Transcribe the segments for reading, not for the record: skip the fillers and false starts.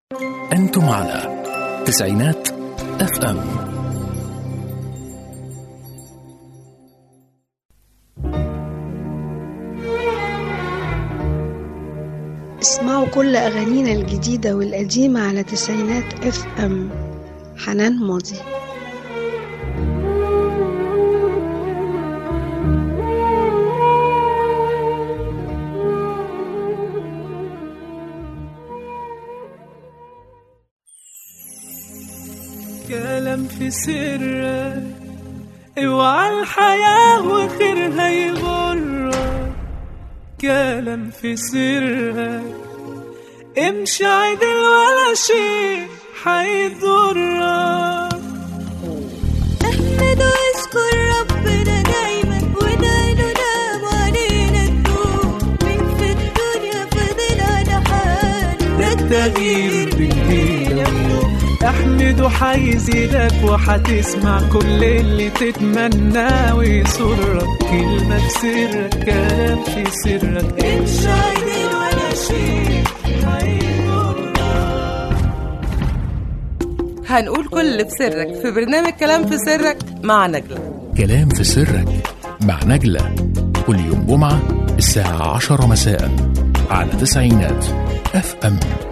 أنتم على تسعينات FM. اسمعوا كل أغانينا الجديدة والقديمة على تسعينات FM. حنان ماضي. كلام في سرك، اوعى الحياة وخيرها يغرك. كلام في سرك، امشي عدل ولا شيء حيضرك. احمد واشكر ربنا دايما ودايله نام علينا النور. من في الدنيا فضل على حاله، ده التغيير بالليل. احمد وحيزيدك وحتسمع كل اللي تتمناه ويسرك. كلمة في سرك، كلام في سرك، امشي عدل ولا شيء حيضرك. هنقول كل اللي في سرك في برنامج كلام في سرك مع نجلة. كلام في سرك مع نجلة كل يوم جمعة الساعة 10 مساء على تسعينات FM.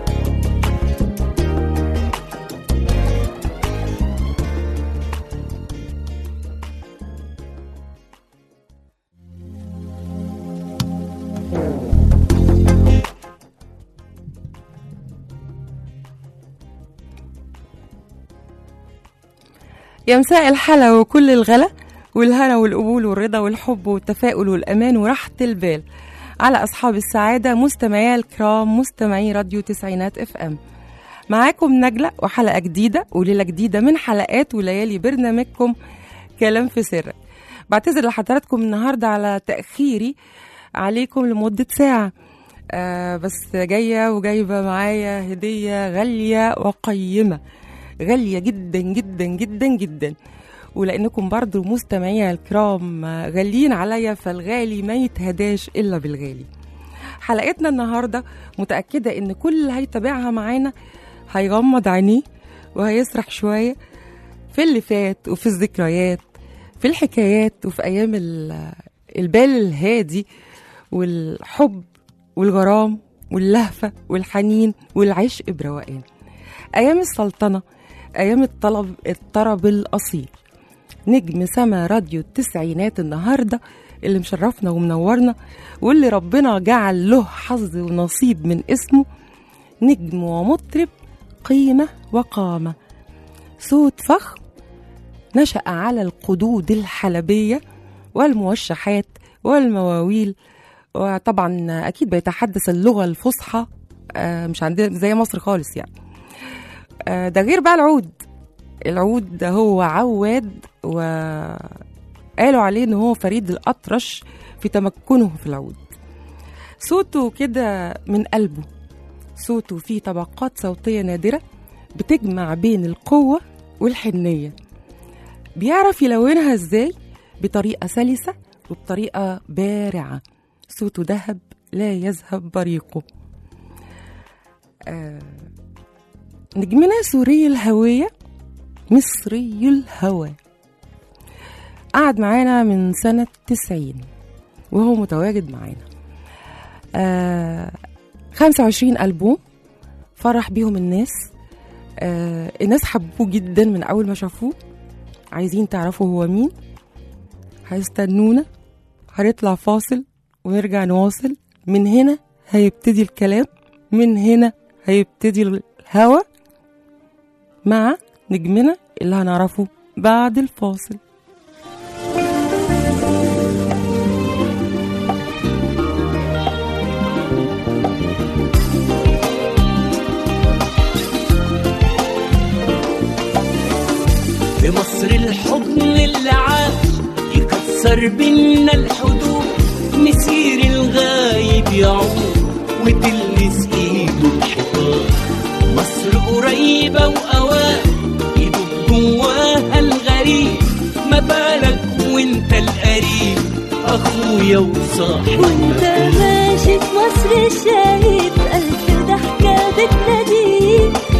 يا مساء الحلا وكل الغلا والهنا والقبول والرضا والحب والتفاؤل والأمان وراحة البال على أصحاب السعادة مستمعي الكرام، مستمعي راديو تسعينات FM. معاكم نجلة وحلقة جديدة وليلة جديدة من حلقات وليالي برنامجكم كلام في سرك. بعتذر لحضراتكم النهاردة على تأخيري عليكم لمدة ساعة، بس جاية وجايبة معايا هدية غالية وقيمة، غالية جدا جدا جدا جدا. ولأنكم برضو مستمعي الكرام غاليين عليا، فالغالي ما يتهداش إلا بالغالي. حلقتنا النهاردة متأكدة إن كل اللي هيتابعها معانا هيغمض عينيه وهيسرح شوية في اللي فات وفي الذكريات، في الحكايات وفي أيام البال الهادي والحب والغرام واللهفة والحنين والعشق بروقان. أيام السلطنة، أيام الطرب الأصيل. نجم سما راديو التسعينات النهاردة اللي مشرفنا ومنورنا واللي ربنا جعل له حظ ونصيب من اسمه، نجم ومطرب قيمة وقامة، صوت فخم نشأ على القدود الحلبية والموشحات والمواويل، وطبعا أكيد بيتحدث اللغة الفصحى، مش عندنا زي مصر خالص يعني. ده غير بقى العود ده هو عواد، وقالوا عليه ان هو فريد الأطرش في تمكنه في العود. صوته كده من قلبه، صوته فيه طبقات صوتية نادرة بتجمع بين القوة والحنية. بيعرف يلونها ازاي؟ بطريقة سلسة وبطريقة بارعة. صوته ذهب لا يذهب بريقه. نجمنا سوري الهوية، مصري الهوى. قعد معانا من سنة 90 وهو متواجد معانا. 25 ألبوم فرح بيهم الناس. الناس حبوه جدا من أول ما شافوه. عايزين تعرفوا هو مين؟ هيستنونا، هنطلع فاصل ونرجع نواصل. من هنا هيبتدي الكلام، من هنا هيبتدي الهوى مع نجمنا اللي هنعرفه بعد الفاصل. في مصر الحضن اللي عاش يكسر بينا الحدود، مسير الغايب يعود وتلمس ايده بحضور. مصر قريبة وأوان يدوب جواها الغريب، ما بالك وانت القريب أخويا وصاحبي. وانت ماشي في مصر شايف ألف ضحكة بتناديك،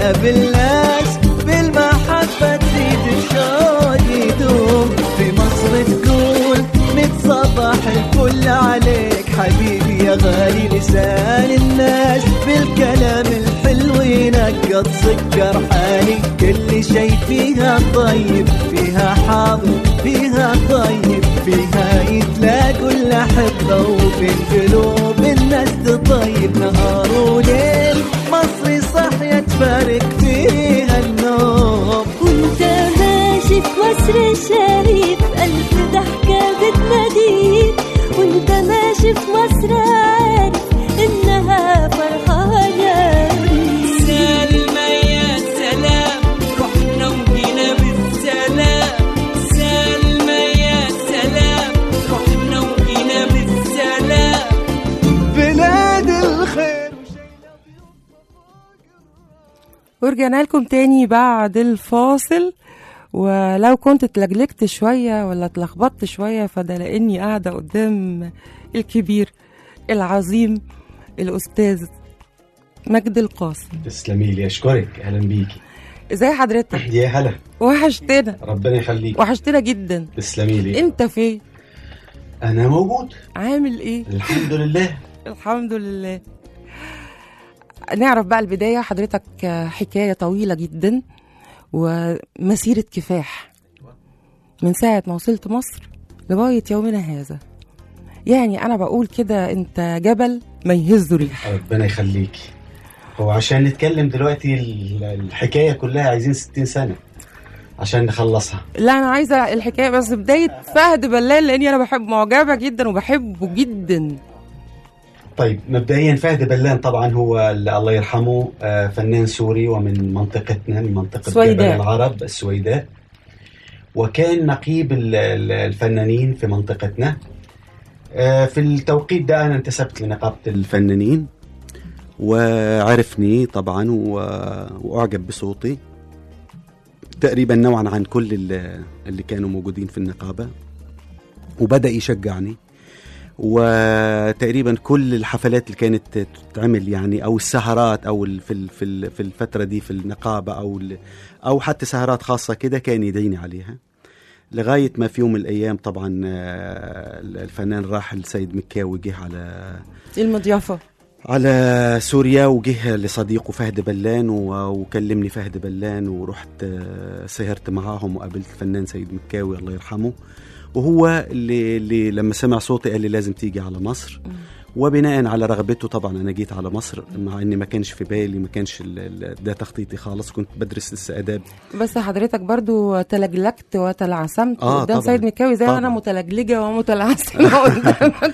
بالناس بالمحبة تزيد الشوق يدوم. في مصر تقول نتصبح الكل عليك حبيبي يا غالي، لسان الناس بالكلام الحلو ينقط سكر حالي. كل شي فيها طيب، فيها حاضر فيها طيب، فيها يتلاقوا الأحبة وبين قلوب الناس تطيب. نهار وليل مصري صحية تفارق فيها النوم. وانت ماشي في مصر شايف ألف ضحكة بتناديك، وانت ماشي في مصر عارف إنها فرحانة. سلمى يا سلام رحنا وجينا بالسلام، سلمى يا سلام رحنا وجينا بالسلام. بلاد الخير. ورجعنا لكم تاني بعد الفاصل. ولو كنت اتلجلجت شوية ولا اتلخبطت شوية فده لأني قاعدة قدام الكبير العظيم الأستاذ مجدي القاسم. تسلمي لي، أشكرك، أهلا بيكي. ازاي حضرتك؟ يا هلا، وحشتنا. ربنا يخليك. وحشتنا جدا. تسلمي لي. انت فين؟ أنا موجود. عامل ايه؟ الحمد لله. الحمد لله. نعرف بقى البداية. حضرتك حكاية طويلة جدا ومسيرة كفاح من ساعة ما وصلت مصر لغاية يومنا هذا. يعني أنا بقول كده أنت جبل ما يهز ريح. ربنا يخليك. هو عشان نتكلم دلوقتي الحكاية كلها عايزين 60 سنة عشان نخلصها. لا أنا عايزة الحكاية بس بداية فهد بلال، لأني أنا بحب معجبة جدا وبحبه جدا. طيب مبدئيا فهد بلان طبعا هو الله يرحمه فنان سوري ومن منطقتنا، من منطقة جبل العرب السويداء، وكان نقيب الفنانين في منطقتنا. في التوقيت ده أنا انتسبت لنقابة الفنانين وعرفني طبعا وأعجب بصوتي تقريبا نوعا عن كل اللي كانوا موجودين في النقابة، وبدأ يشجعني. وتقريبا كل الحفلات اللي كانت تتعمل يعني او السهرات او في الفتره دي في النقابه او حتى سهرات خاصه كده كان يدعيني عليها، لغايه ما في يوم من الايام طبعا الفنان الراحل سيد مكاوي جه على المضيافه على سوريا، وجه لصديقه فهد بلان وكلمني فهد بلان، ورحت سهرت معاهم وقابلت الفنان سيد مكاوي الله يرحمه، وهو اللي لما سمع صوتي قال لي لازم تيجي على مصر. وبناء على رغبته طبعا أنا جيت على مصر، مع إني ما كانش في بالي، ما كانش ده تخطيطي خالص، كنت بدرس لسه آداب. بس حضرتك برضو تلجلجت وتلعثمت قدام سيد مكاوي زي ما أنا متلجلجة ومتلعثمة قدامك.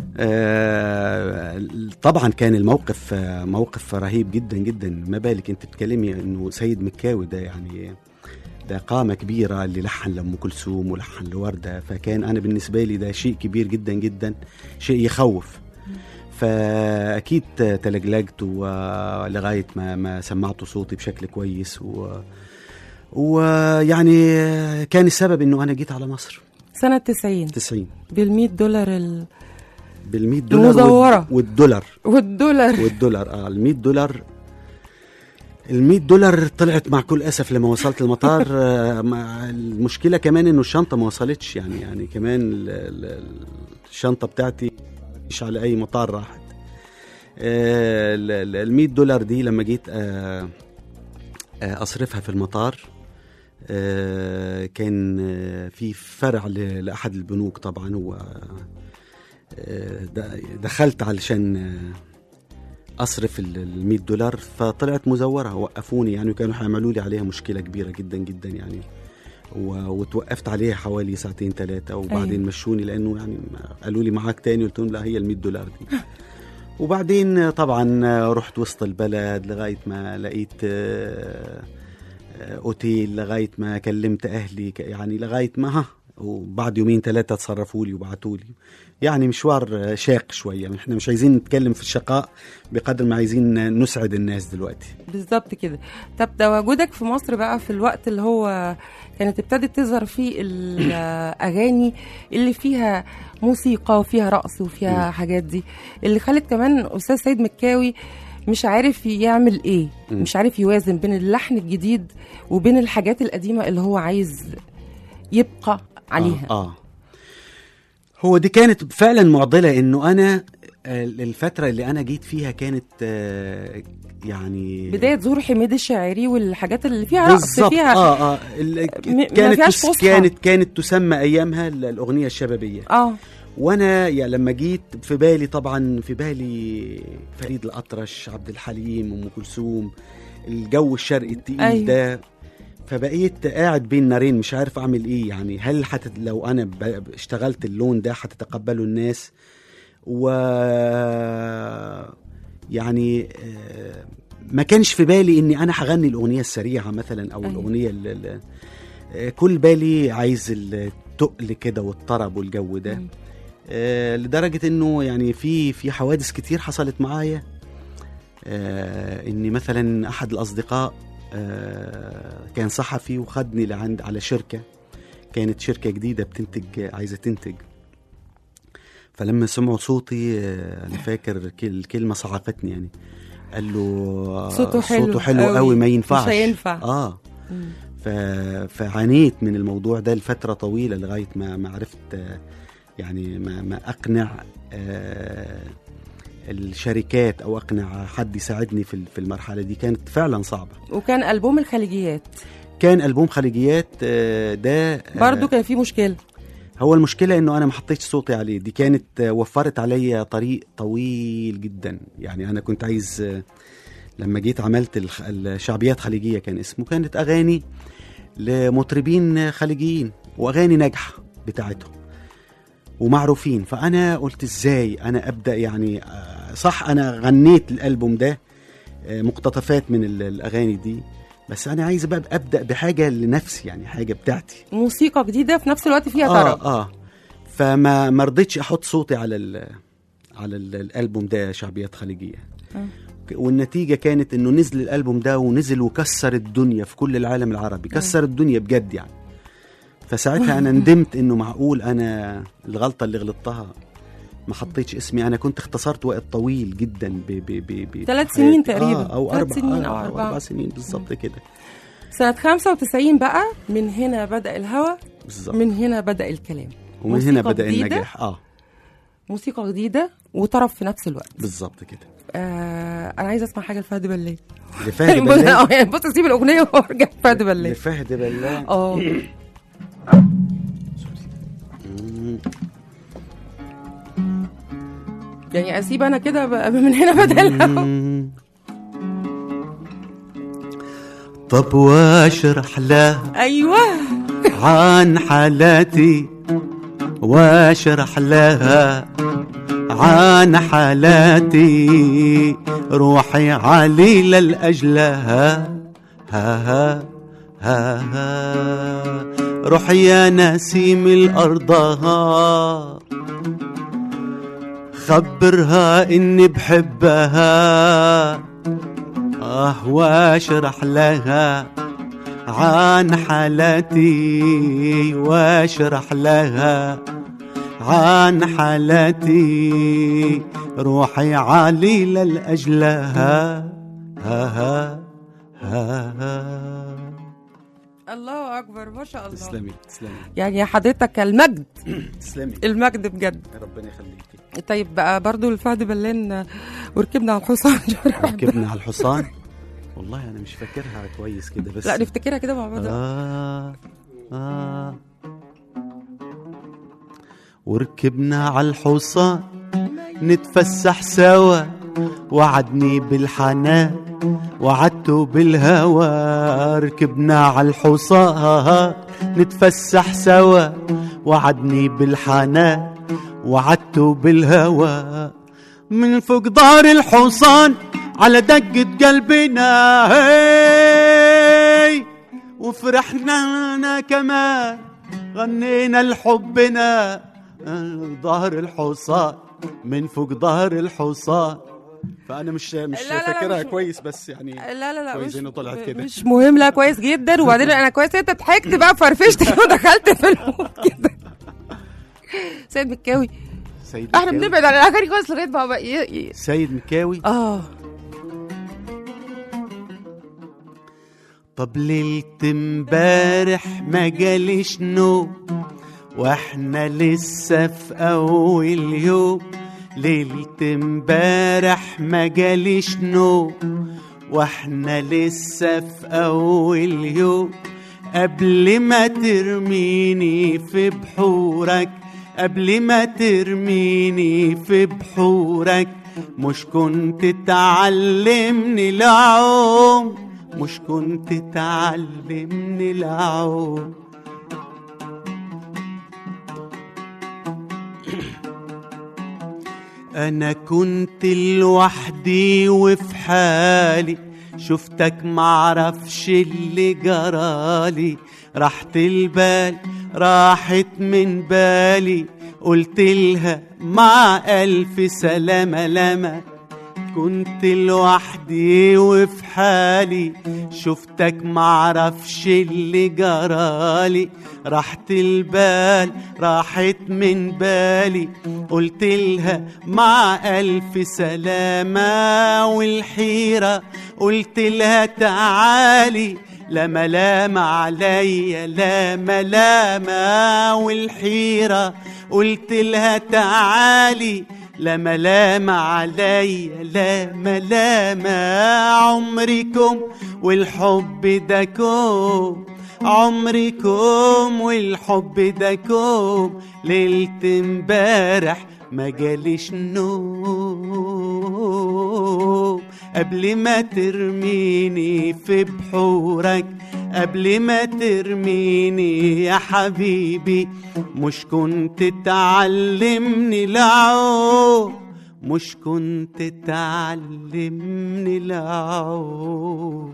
طبعا كان الموقف موقف رهيب جدا جدا. ما بالك أنت بتكلمي إنه سيد مكاوي ده يعني ده قامة كبيرة اللي لحن لأم كلثوم ولحن لوردة، فكان أنا بالنسبة لي ده شيء كبير جدا جدا، شيء يخوف. فأكيد تلجلجت ولغاية ما سمعت صوتي بشكل كويس، ويعني كان السبب إنه أنا جيت على مصر سنة 90 $100 $100 المزورة والدولار $100 طلعت مع كل أسف لما وصلت المطار. المشكلة كمان إنه الشنطة ما وصلتش، يعني كمان الشنطة بتاعتي مش على أي مطار راحت. $100 دي لما جيت أصرفها في المطار كان في فرع لأحد البنوك طبعا، دخلت علشان أصرف $100 فطلعت مزورة، وقفوني يعني، وكانوا هيعملوا لي عليها مشكلة كبيرة جدا جدا يعني، وتوقفت عليها حوالي 2-3 وبعدين مشوني، لأنه يعني قالوا لي معاك تاني، قلت لهم لا هي $100 دي. وبعدين طبعا رحت وسط البلد لغاية ما لقيت أوتيل، لغاية ما كلمت أهلي يعني، لغاية ما وبعد 2-3 تصرفوا لي وبعتوا لي. يعني مشوار شاق شوية، احنا مش عايزين نتكلم في الشقاء بقدر ما عايزين نسعد الناس دلوقتي. بالظبط كده. طب تواجدك في مصر بقى في الوقت اللي هو كانت ابتدت تظهر فيه الأغاني اللي فيها موسيقى وفيها رقص وفيها حاجات دي، اللي خلت كمان أستاذ سيد مكاوي مش عارف يعمل ايه، مش عارف يوازن بين اللحن الجديد وبين الحاجات القديمة اللي هو عايز يبقى عليها. هو دي كانت فعلا معضلة، انه انا الفترة اللي انا جيت فيها كانت يعني بداية ظهور حميد الشاعري والحاجات اللي فيها رقص فيها كانت تسمى ايامها الاغنية الشبابية. وانا يعني لما جيت في بالي، طبعا في بالي فريد الأطرش، عبد الحليم، ام كلثوم، الجو الشرقي التقيل ده. فبقيت قاعد بين نارين مش عارف اعمل ايه، يعني هل لو انا اشتغلت اللون ده هتتقبله الناس؟ و يعني ما كانش في بالي اني انا هغني الاغنيه السريعه مثلا، او الاغنيه كل بالي عايز التقل كده والطرب والجو ده. لدرجه انه يعني في حوادث كتير حصلت معايا. اني مثلا احد الاصدقاء كان صحفي وخدني على شركة، كانت شركة جديدة بتنتج، عايزة تنتج. فلما سمعوا صوتي أنا فاكر الكلمة صعقتني، يعني قال له صوته حلو قوي ما ينفعش، مش هينفع. فعانيت من الموضوع ده لفترة طويلة لغاية ما عرفت يعني ما أقنع الشركات او اقنع حد يساعدني في المرحله دي. كانت فعلا صعبه. وكان ألبوم الخليجيات، كان ألبوم خليجيات ده برضو كان فيه مشكله. هو المشكله انه انا ما حطيتش صوتي عليه. دي كانت وفرت عليا طريق طويل جدا. يعني انا كنت عايز لما جيت عملت الشعبيات خليجيه كان اسمه، كانت اغاني لمطربين خليجيين واغاني ناجحه بتاعتهم ومعروفين. فأنا قلت إزاي أنا أبدأ، يعني صح أنا غنيت الألبوم ده مقتطفات من الأغاني دي، بس أنا عايز بقى أبدأ بحاجة لنفسي، يعني حاجة بتاعتي، موسيقى جديدة في نفس الوقت فيها طرب. فما رضيتش أحط صوتي على الألبوم ده شعبيات خليجية. والنتيجة كانت إنه نزل الألبوم ده ونزل وكسر الدنيا في كل العالم العربي، كسر الدنيا بجد يعني. فساعتها أنا ندمت إنه معقول أنا الغلطة اللي غلطتها ما حطيتش اسمي. أنا كنت اختصرت وقت طويل جدا 3 سنين تقريبا، أو 4 سنين بالضبط كده. سنة 95 بقى من هنا بدأ الهوى، من هنا بدأ الكلام، ومن هنا بدأ النجاح. موسيقى جديدة وطرب في نفس الوقت بالظبط كده. أنا عايزة أسمع حاجة لفهد بلال. لفهد بلال بص أسيب الأغنية وأرجع فهد بلال. لفهد بلال يعني أسيب أنا كده من هنا بدأ الهوى. طب واشرح له أيوة عن حالاتي، واشرح لها عن حالاتي، روحي عليلة لأجلها ها ها ها، روحي يا نسيم الأرضها، خبرها إني بحبها. واشرح لها عن حالاتي، واشرح لها عن حالاتي، روحي عليلة لأجلها ها ها ها. الله أكبر، ما شاء الله. تسلمي. يعني حضرتك المجد. تسلمي. المجد بجد. ربنا يخليكي. طيب بقى برضو الفهد بلان وركبنا على الحصان. ركبنا على الحصان، والله أنا مش فاكرها كويس كده، بس لا نفتكرها كده مع بعض. وركبنا على الحصان نتفسح سوا، وعدني بالحنان وعدته بالهوى. ركبنا على الحصان نتفسح سوا، وعدني بالحنان وعدته بالهوى. من فوق ظهر الحصان على دقة قلبنا هي، وفرحنا كمان غنينا لحبنا. ظهر الحصان من فوق ظهر الحصان. فأنا مش فاكرها كويس، بس يعني لا كويس إنه طلعت كده. مش مهم. لا كويس جدا. وبعدين أنا كويس أنت ضحكت بقى فرفشت ودخلت في المود كده. سيد مكاوي. احنا بنبعد عن الاغاني كويس لغايه بقى سيد مكاوي. طب ليلة امبارح ما جاليش نوم واحنا لسه في اول يوم. ليلة امبارح ما جاليش نوم واحنا لسه في اول يوم. قبل ما ترميني في بحورك، قبل ما ترميني في بحورك، مش كنت تعلمني العوم، مش كنت تعلمني العوم. أنا كنت لوحدي وفي حالي، شفتك معرفش اللي جرالي. راحت البال راحت من بالي، قلت لها مع ألف سلامة لما كنت لوحدي وفي حالي. شفتك معرفش اللي جرالي. راحت البال راحت من بالي، قلت لها مع ألف سلامة. والحيرة قلت لها تعالي، لا ملامة عليا لا ملامة. والحيرة قلت لها تعالي، لا ملامة عليا لا ملامة. عمركم والحب ده كوم، عمركم والحب ده كوم. ليلة امبارح ما جاليش نوم. قبل ما ترميني في بحورك، قبل ما ترميني يا حبيبي، مش كنت تعلمني العوم، مش كنت تعلمني العوم.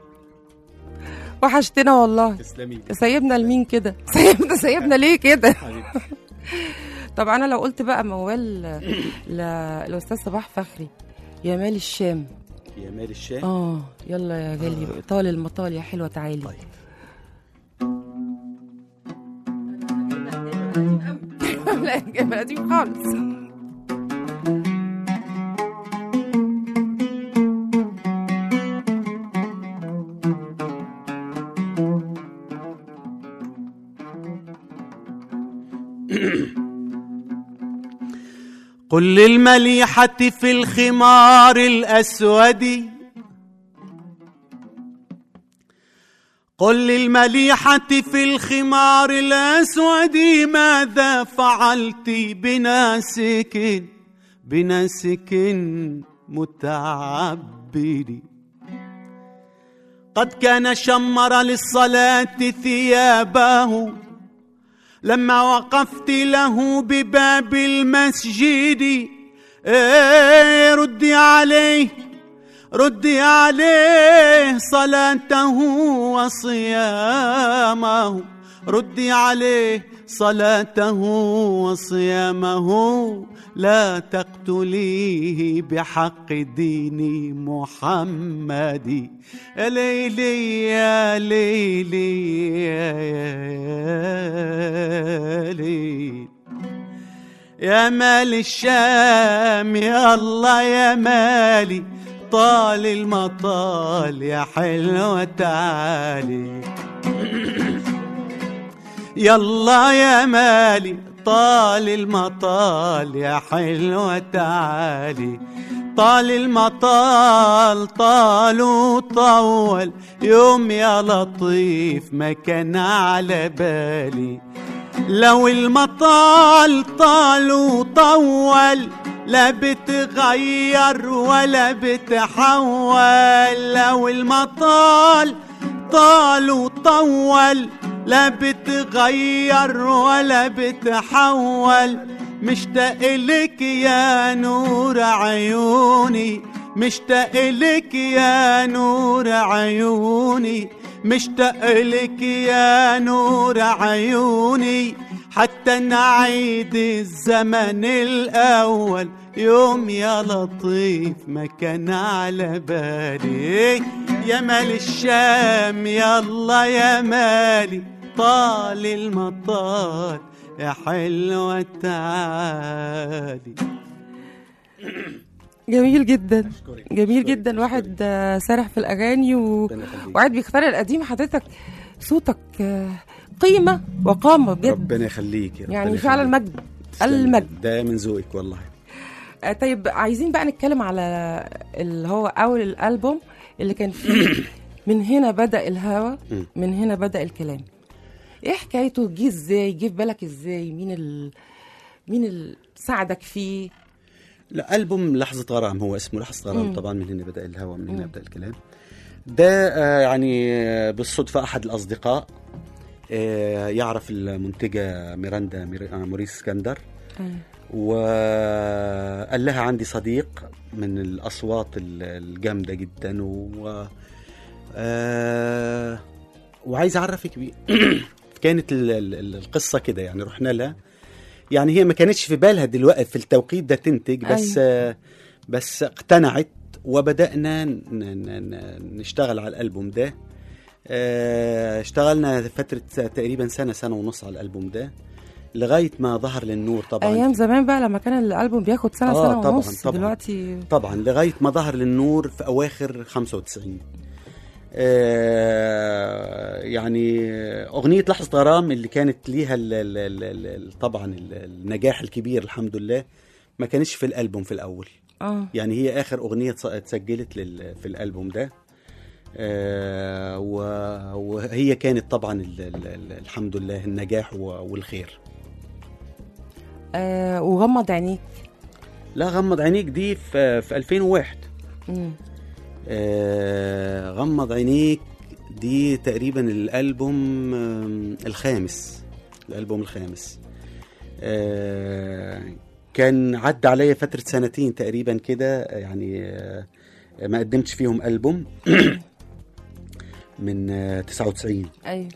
وحشتنا والله. تسلمي. سايبنا لمين كده؟ سايبنا ليه كده؟ طب انا لو قلت بقى موال للاستاذ صباح فخري، يا مال الشام. يا مال الشام. يلا يا جلي طال المطال يا حلوه تعالي. طيب. لا جايبها قديم خالص. قل للمليحة في الخمار الأسود، قل للمليحة في الخمار الأسود، ماذا فعلت بناسك، بناسك متعبد. قد كان شمر للصلاة ثيابه لما وقفت له بباب المسجد. ردي عليه، ردي عليه صلاته وصيامه، ردي عليه صلاته وصيامه. لا تقتليه بحق دين محمد. يا ليلي يا ليلي يا ليلي يا مال الشام، يا الله يا مالي طال المطال يا حلوة تعالي. يلا يا مالي طال المطال يا حلوة تعالي. طال المطال طال وطول، يوم يا لطيف ما كان على بالي. لو المطال طال وطول لا بتغير ولا بتحول. لو المطال طال وطول لا بتغير ولا بتحول. مشتاق لك يا نور عيوني، مشتاق لك يا نور عيوني، مشتاق لك يا نور عيوني. حتى نعيد الزمن الأول، يوم يا لطيف ما كان على بالي. يا مال الشام يا الله يا مالي طال المطال يا حلوة تعالي. جميل جدا، جميل جدا. واحد سارح في الاغاني وقاعد بيختار القديم. حضرتك صوتك قيمه وقامه بجد. ربنا يخليك يعني فعلا مجد، المجد ده من ذوقك والله. طيب عايزين بقى نتكلم على اللي هو اول الالبوم اللي كان فيه من هنا بدأ الهوى، من هنا بدأ الكلام. ايه حكايته؟ جه ازاي؟ جه في بالك ازاي؟ مين اللي ساعدك فيه؟ لا، ألبوم لحظة غرام، هو اسمه لحظة غرام. طبعا من هنا بدأ الهوى، من هنا بدأ الكلام. ده يعني بالصدفة أحد الأصدقاء يعرف المنتجة ميراندا موريس اسكندر، وقال لها عندي صديق من الأصوات الجامدة جدا وعايز أعرفك بيه. كانت القصة كده يعني. رحنا لها، يعني هي ما كانتش في بالها دلوقتي في التوقيت ده تنتج، بس اقتنعت وبدأنا نشتغل على الألبوم ده. اشتغلنا فترة تقريبا سنة ونص على الألبوم ده لغاية ما ظهر للنور. طبعا أيام زمان بقى لما كان الألبوم بياخد سنة ونص. طبعًا دلوقتي طبعا لغاية ما ظهر للنور في أواخر 95. يعني أغنية لحظة غرام اللي كانت ليها طبعا النجاح الكبير الحمد لله ما كانتش في الألبوم في الأول. يعني هي آخر أغنية اتسجلت في الألبوم ده. وهي كانت طبعا الحمد لله النجاح والخير. وغمض عينيك. لا، غمض عينيك دي في 2001. غمض عينيك دي تقريبا الألبوم الخامس. كان عدى عليا فترة سنتين تقريبا كده يعني ما قدمتش فيهم ألبوم من 99. أيوة.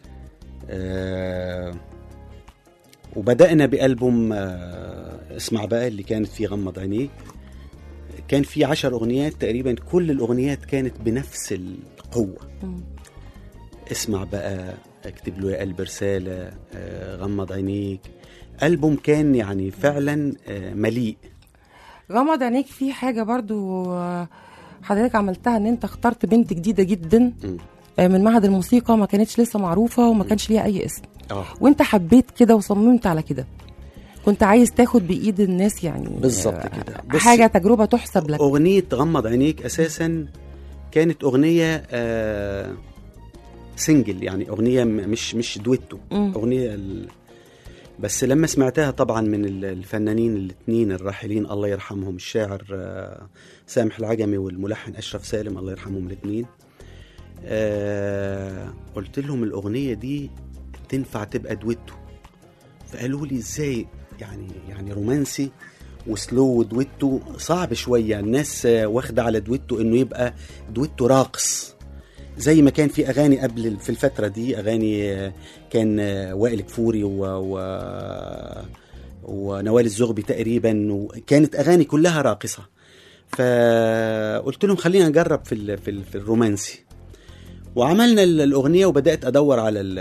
وبدأنا بألبوم اسمع بقى اللي كانت فيه غمض عينيك. كان فيه 10 أغنيات تقريبا، كل الأغنيات كانت بنفس القوة. اسمع بقى، اكتب له يا قلب رسالة، غمض عينيك. ألبوم كان يعني فعلا مليء. غمض عينيك فيه حاجة برضو حضرتك عملتها، ان انت اخترت بنت جديدة جدا من معهد الموسيقى، ما كانتش لسه معروفة وما كانش ليها اي اسم. وانت حبيت كده وصممت على كده، كنت عايز تاخد بإيد الناس يعني بالظبط كده. حاجة تجربة تحسب لك. أغنية غمض عينيك أساسا كانت أغنية سنجل، يعني أغنية مش دويتو. أغنية بس لما سمعتها طبعا من الفنانين الاثنين الراحلين الله يرحمهم، الشاعر سامح العجمي والملحن أشرف سالم الله يرحمهم الاثنين، قلت لهم الأغنية دي تنفع تبقى دويتو. فقالوا لي ازاي؟ يعني رومانسي وسلو ودويتو صعب شوية. الناس واخدة على دويتو انه يبقى دويتو راقص، زي ما كان في اغاني قبل في الفترة دي. اغاني كان وائل كفوري ونوال الزغبي تقريبا، وكانت اغاني كلها راقصة. فقلت لهم خلينا نجرب في الرومانسي، وعملنا الأغنية وبدأت أدور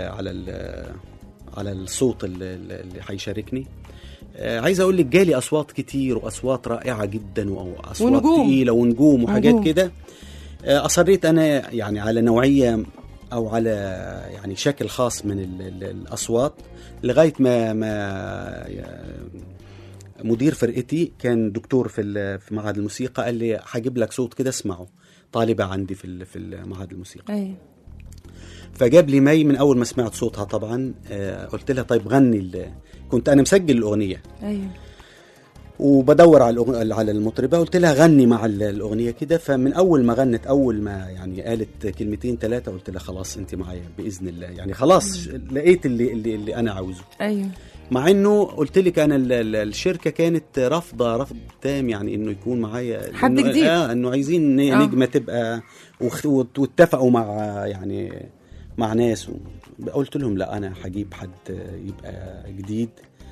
على الصوت اللي هيشاركني. عايز أقول لك جالي أصوات كتير وأصوات رائعة جدا وأصوات تقيلة ونجوم وحاجات كده. أصريت أنا يعني على نوعية أو على يعني شكل خاص من الأصوات، لغاية ما مدير فرقتي كان دكتور في معهد الموسيقى قال لي هجيب لك صوت كده اسمعه، طالبة عندي في معهد الموسيقى. أيوة. فجاب لي مي من أول ما سمعت صوتها طبعا قلت لها طيب غني كنت أنا مسجل الأغنية. أيوة. وبدور على المطربة، قلت لها غني مع الأغنية كده. فمن أول ما غنت، أول ما يعني قالت كلمتين 3 قلت لها خلاص أنت معايا بإذن الله، يعني خلاص لقيت اللي أنا عاوزه. أيوة. مع انه قلت لك انا الشركه كانت رافضه رفض تام، يعني انه يكون معايا حد جديد. انه عايزين نجمه تبقى واتفقوا مع ناس قلت لهم لا، انا هجيب حد يبقى جديد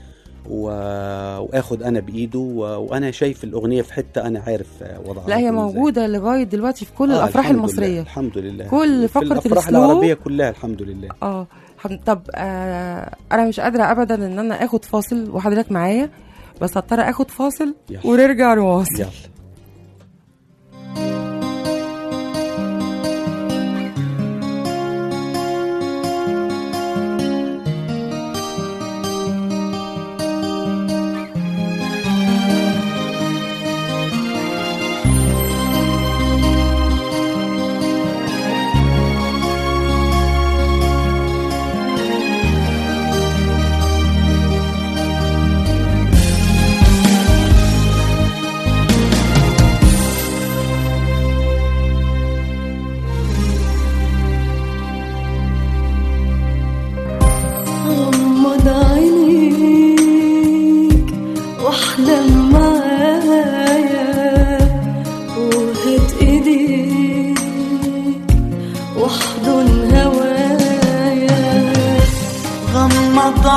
واخد انا بايده، وانا شايف الاغنيه في حته انا عارف وضعها. لا هي موجوده لغايه دلوقتي في كل الافراح المصريه. الحمد لله. كل فقره الافراح العربيه كلها الحمد لله. طب انا مش قادره ابدا ان انا اخد فاصل وحضرتك معايا، بس هضطر اخد فاصل ونرجع نواصل. يلا.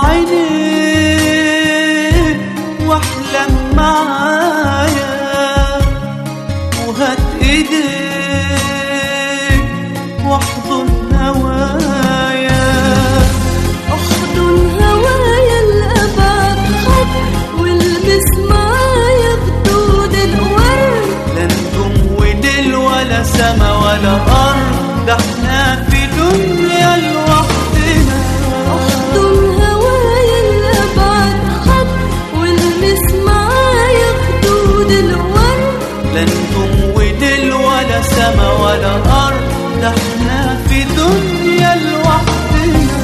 عينيك واحلم معايا، وهات ايديك واحضن هوايا، احضن هوايا الابعد خط والبس معايا خدود الورد. لا نجوم وليل ولا سما ولا ارض، ده احنا في دنيا لوحدنا. احضن هوايا الابعد خط والبس معايا خدود الورد. لا نجوم وليل ولا سما ولا ارض، ده احنا في دنيا لوحدنا.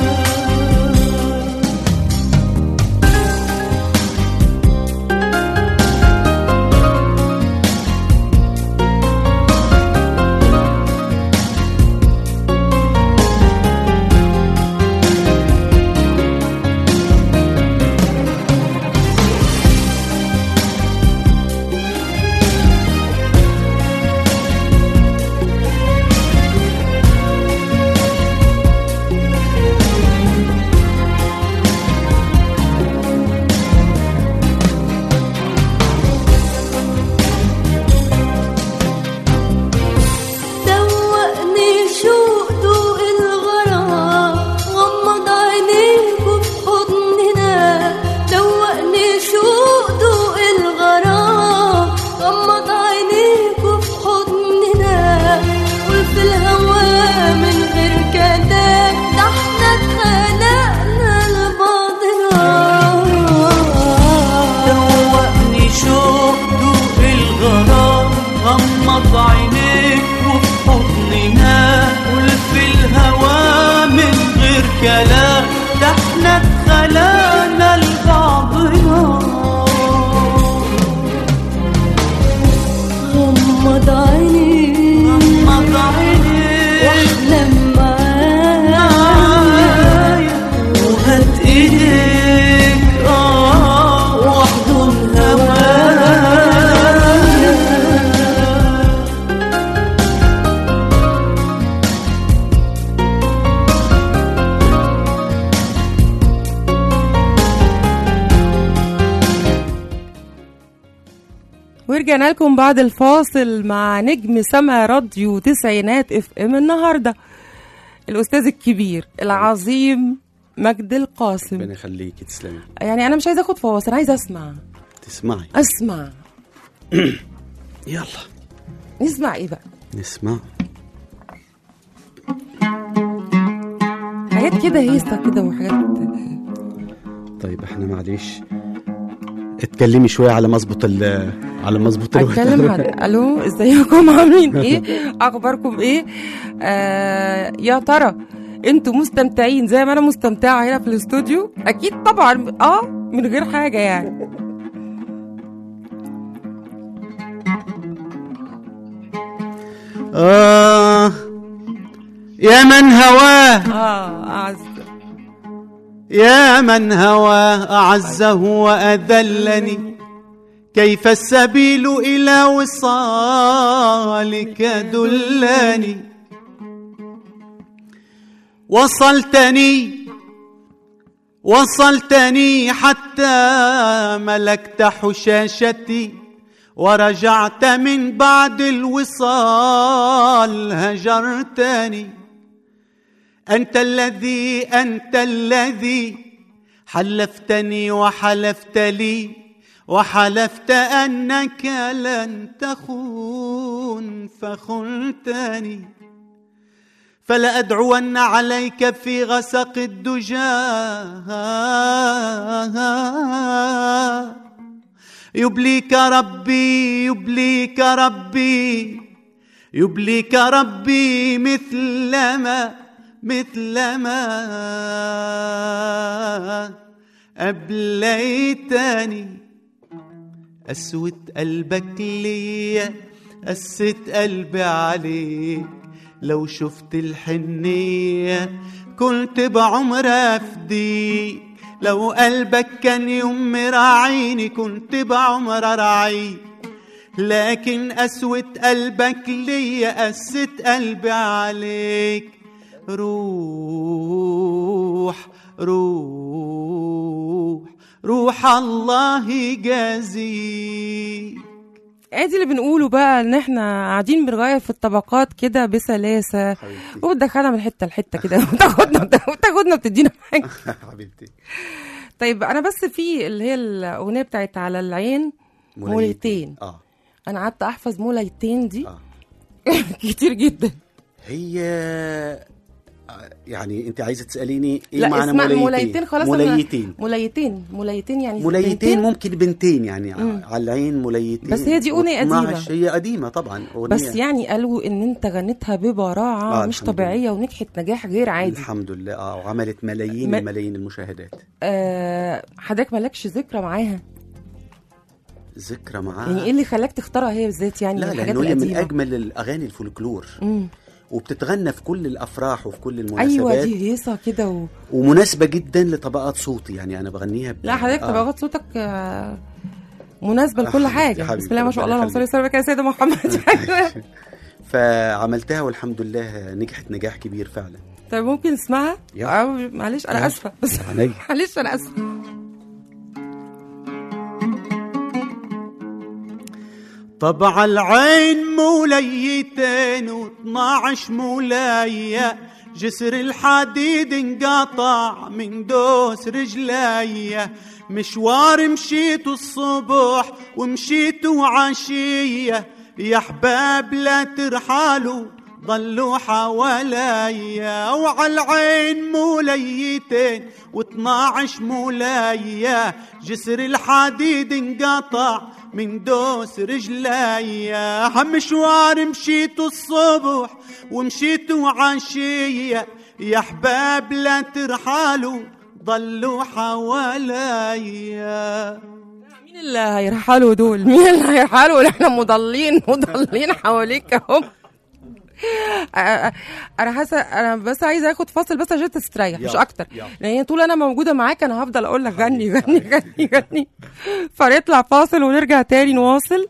دوقني شوق ذوق الغرام، غمض عينيك وفي حضننا. دوقني شوق ذوق الغرام، غمض عينيك وفي حضننا. قول في الهوى من غير كلام، ده احنا اتخلقنا لبعضنا. دوقني شوق ذوق الغرام، غمض عينيك وفي حضننا. قول في الهوى من غير كلام، ده احنا اتخلقنا لبعضنا. غمض عينيك غمض عينيك واحلم معايا، وهات ايديك واحضن هوايا. ورجعنا لكم بعد الفاصل مع نجم سما راديو تسعينات اف ام. النهارده الاستاذ الكبير العظيم مجد القاسم. ربنا يخليكي، تسلمي. يعني انا مش عايزه اخد فواصل، انا عايزه اسمع. تسمعي؟ اسمع. يلا نسمع ايه بقى؟ نسمع حاجات كده هيصه كده وحاجات. طيب احنا معلش اتكلمي شويه على مظبوط على مظبوط اتكلم الو، ازيكم عاملين ايه؟ اخباركم ايه؟ يا ترى انتوا مستمتعين زي ما انا مستمتعه هنا في الاستوديو؟ اكيد طبعا من غير حاجه يعني. يا من هواه أعز، يا من هواه أعزه وأذلني، كيف السبيل إلى وصالك دلني. وصلتني حتى ملكت حشاشتي، ورجعت من بعد الوصال هجرتني. أنت الذي حلفتني وحلفت لي، وحلفت أنك لن تخون فخنتني. فلا أدعون عليك في غسق الدجى، يبليك ربي يبليك ربي يبليك ربي مثلما أبليتني. أسود قلبك ليا، قست قلبي عليك، لو شفت الحنية كنت بعمر أفديك. لو قلبك كان يوم راعيني كنت بعمر أرعيك، لكن قسوة قلبك ليا قست قلبي عليك. روح روح الله يجازيك. ادي اللي بنقوله بقى، ان احنا قاعدين بنغير في الطبقات كده بسلاسه، وتدخلنا من حته لحته كده وتاخدنا وتدينا حاجه. حبيبتي. طيب انا بس في اللي هي الاغنيه بتاعت على العين موليتين. انا قعدت احفظ موليتين دي كتير جدا. هي يعني انت عايزه تساليني ايه لا معنى موليتين؟ خلاص موليتين يعني موليتين ممكن بنتين يعني على العين موليتين. بس هي دي اغنيه قديمه. هي قديمه طبعا أغنية. بس يعني قالوا ان انت غنيتها ببراعه مش طبيعيه ونجحت نجاح غير عادي. الحمد لله. وعملت ملايين الملايين المشاهدات. حضرتك مالكش ذكرى معاها؟ ذكرى معاها يعني ايه اللي خلاك تختارها هي بالذات؟ يعني لا لانه هي من اجمل الاغاني الفولكلور. وبتتغنى في كل الافراح وفي كل المناسبات. ايوه دي هيصه كده ومناسبه جدا لطبقات صوتي. يعني انا بغنيها لا حضرتك طبقات صوتك مناسبه لكل حاجه. بسم الله ما شاء الله، اللهم صل وسلم على سيدنا محمد. فعملتها والحمد لله نجحت نجاح كبير فعلا. طيب ممكن نسمعها؟ معلش انا اسفه بس معلش انا اسفه. طبع العين موليتين و12 مولاية، جسر الحديد انقطع من دوس رجلية، مشوار مشيت الصبح ومشيت عشية، يا حباب لا ترحلوا ضلوا حواليا. وعلى العين موليتين و12 مولاية، جسر الحديد انقطع من دوس رجليا، مشوار مشيت الصبح ومشيت عشية، يا حباب لا ترحلوا ضلوا حواليا. مين اللي هيرحلوا دول؟ مين اللي هيرحلوا؟ احنا مضلين حواليك اهم. انا حاسه انا بس عايزه اخد فاصل بس عشان تستريح مش اكتر، لان طول انا موجوده معاك انا هفضل اقول لك غني غني غني غني. فنطلع فاصل ونرجع تاني نواصل.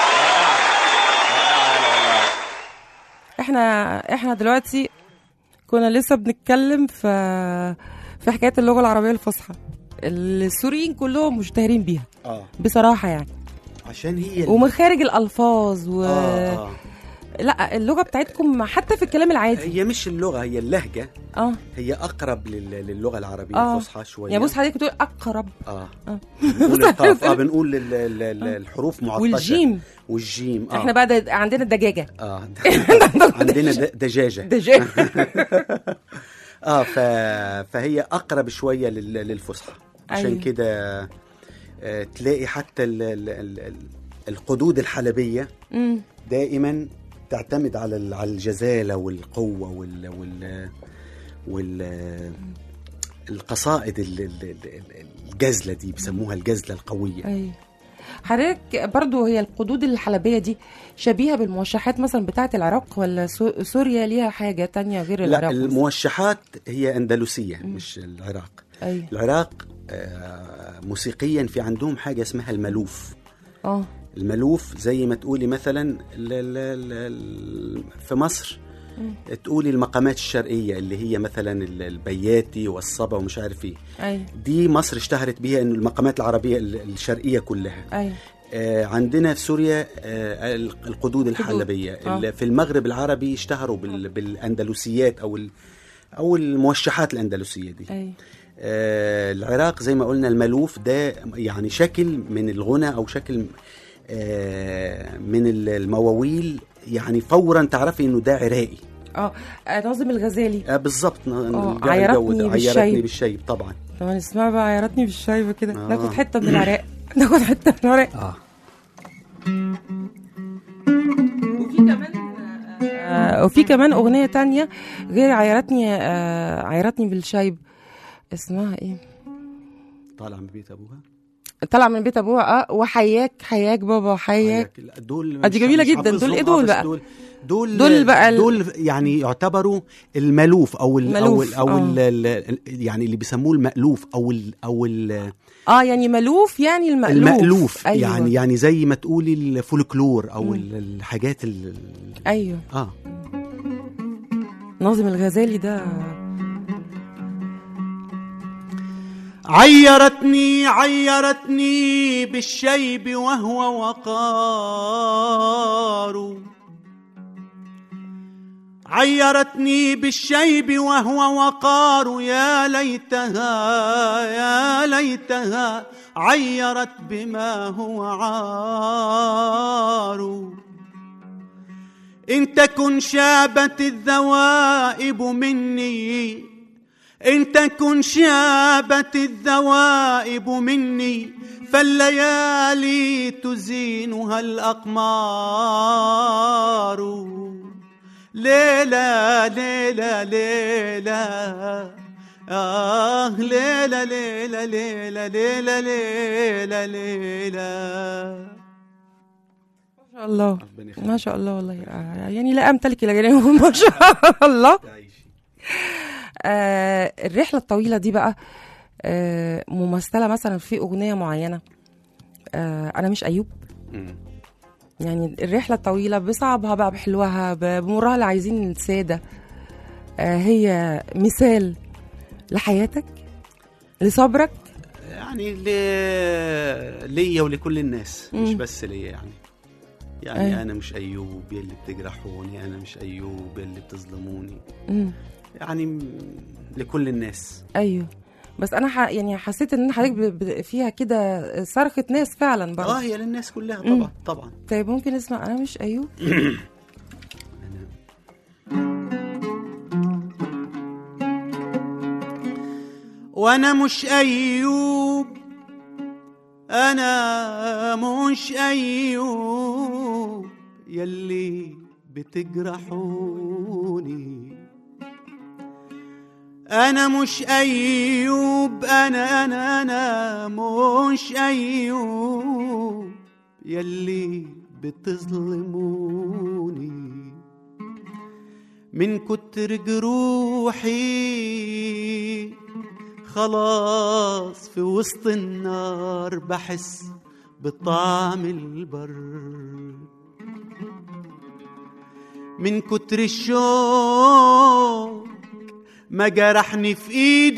احنا دلوقتي كنا لسه بنتكلم في حكايه اللغه العربيه الفصحى. السوريين كلهم مشتهرين بيها بصراحه يعني، عشان هي ومخارج الالفاظ لا اللغه بتاعتكم حتى في الكلام العادي هي مش اللغه، هي اللهجه. هي اقرب للغه العربيه الفصحى شويه. يعني بص حضرتك بتقول اقرب. بنقول القاف، بنقول الحروف معطشه والجيم. احنا بقى عندنا الدجاجه. عندنا دجاجه. فهي اقرب شويه للفصحى. عشان كده تلاقي حتى القدود الحلبيه دائما تعتمد على الجزالة والقوة والقصائد الجزلة دي بيسموها الجزلة القوية. حضرتك برضو هي القدود الحلبية دي شبيهة بالموشحات مثلا بتاعة العراق، ولا سوريا ليها حاجة تانية غير العراق؟ لا، الموشحات هي أندلسية مش العراق. العراق موسيقيا في عندهم حاجة اسمها الملوف. الملوف زي ما تقولي مثلا في مصر تقولي المقامات الشرقية اللي هي مثلا البياتي والصبا ومش عارف ايه. دي مصر اشتهرت بيها انه المقامات العربية الشرقية كلها. عندنا في سوريا القدود الحلبية. في المغرب العربي اشتهروا بالأندلسيات أو الموشحات الأندلسية دي. العراق زي ما قلنا الملوف ده يعني شكل من الغنى أو شكل من المواويل، يعني فورا تعرفي انه ده عراقي. ناظم الغزالي بالظبط. عيرتني بالشيب طبعا. طبعا اسمع بقى عيرتني بالشيب كده. ناخد حته من العراق. ناخد حته من العراق. وفي كمان اغنيه تانية غير عيرتني بالشيب، اسمها ايه؟ طالعه من بيت ابوها. طلع من بيت ابوها. وحياك بابا حياك. دول دي جميله جدا. دول ايه دول بقى؟ دول بقى دول يعني يعتبروا الملوف او يعني اللي بيسموه المألوف او يعني ملوف، يعني المألوف. أيوة. يعني زي ما تقولي الفولكلور او الحاجات ايوه. ناظم الغزالي ده عيرتني بالشيب وهو وقار، عيرتني بالشيب وهو وقار، يا ليتها عيرت بما هو عار. إن تكن شابت الذوائب مني، إن تكن شابت الذوائب مني، فالليالي تزينها الأقمار. ليلة ليلة ليلة ليلة ليلة ليلة ليلة ليلة ليلة. ما شاء الله ما شاء الله والله. يعني لا أمتلك إلا جنيه. ما شاء الله. الرحلة الطويلة دي بقى ممثلة مثلا في أغنية معينة. أنا مش أيوب. يعني الرحلة الطويلة بصعبها بقى بحلوها بمرها اللي عايزين السادة، هي مثال لحياتك لصبرك، يعني ليا ولكل الناس مش بس ليا. يعني أنا مش أيوب يلي بتجرحوني، أنا مش أيوب يلي بتظلموني. يعني لكل الناس. أيوه. بس أنا يعني حسيت إن حضرتك فيها كده صرخة ناس فعلا برضه. هي للناس كلها طبعا. طيب ممكن نسمع أنا مش أيوب؟ وأنا مش أيوب، أنا مش أيوب يلي بتجرحوني، أنا مش أيوب، أنا مش أيوب يلي بتظلموني. من كتر جروحي خلاص في وسط النار بحس بطعم البرد. من كتر الشوق ما جرحني في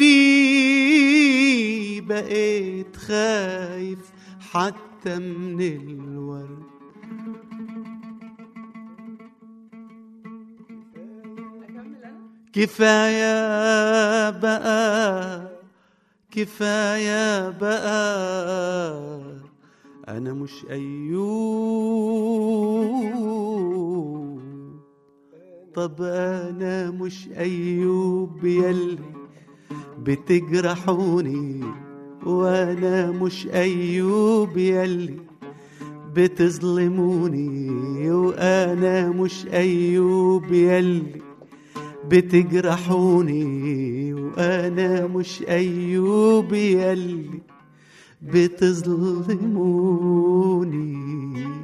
ايدي، بقيت خايف حتى من الورد. كفاية بقى كفاية بقى، أنا مش أيوب. طب أنا مش أيوب يلي بتجرحوني، وأنا مش أيوب يلي بتظلموني، وأنا مش أيوب يلي بتجرحوني، وأنا مش أيوب يلي بتظلموني.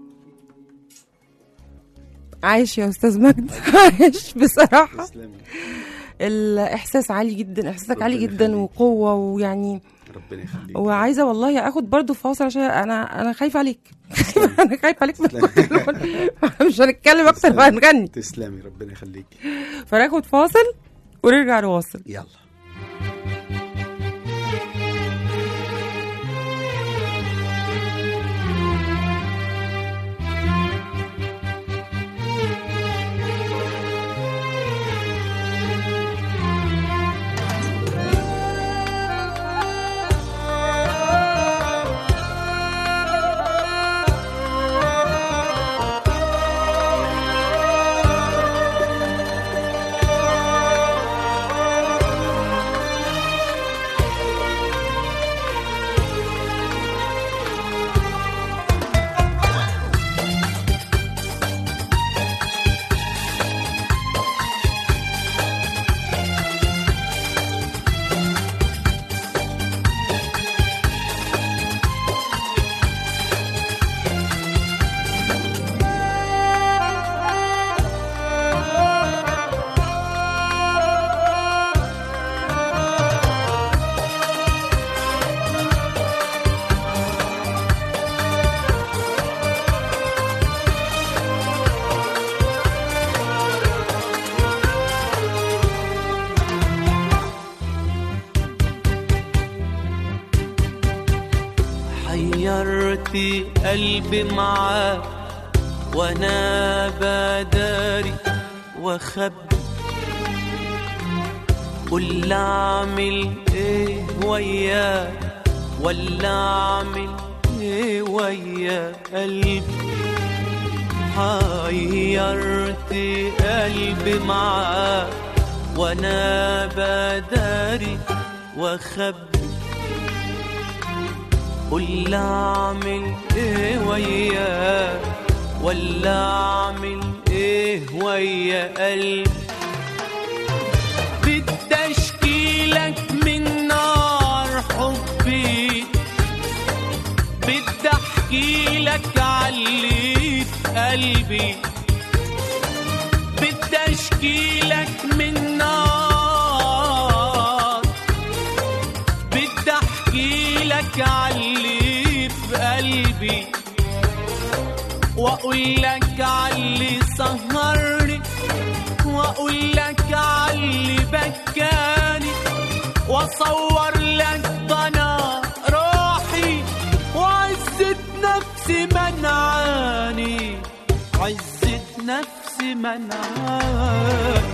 عايش يا أستاذ مجد، عايش بصراحة. الإحساس عالي جدا، إحساسك عالي جدا وقوة، ويعني ربنا يخليك. وعايزة والله أخد برضو فاصل عشان أنا خايفة عليك. أنا خايفة عليك من التليفون. مش هنتكلم أكتر ما هنغني. تسلمي، ربنا يخليك. فناخد فاصل ونرجع نواصل. يلا. حيرتي قلبي معاك وانا بداري واخبي، قول اعمل ايه وياك ولا اعمل ايه ويا قلبي. حيرتي قلبي معاك وانا بداري واخبي، قول اعمل ايه وياك ولا اعمل ايه ويا قلبي. بدي اشكيلك من نار حبي، بدي احكيلك عاللي بقلبي، بدي اشكيلك من نار، بدي احكيلك عاللي بقلبي، واقولك عاللي سهرني، واقولك عاللي بكاني، واصور لك ضنا روحي وعزة نفسي منعاني، عزة نفسي منعاني.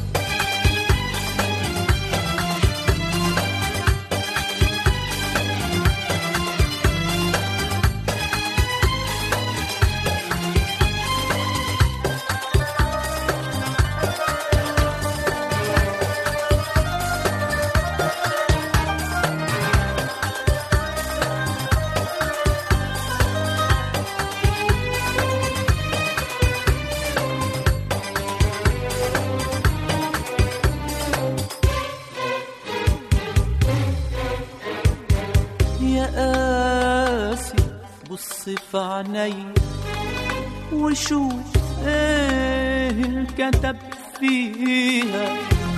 بص في عيني وشوف ايه الكتب فيها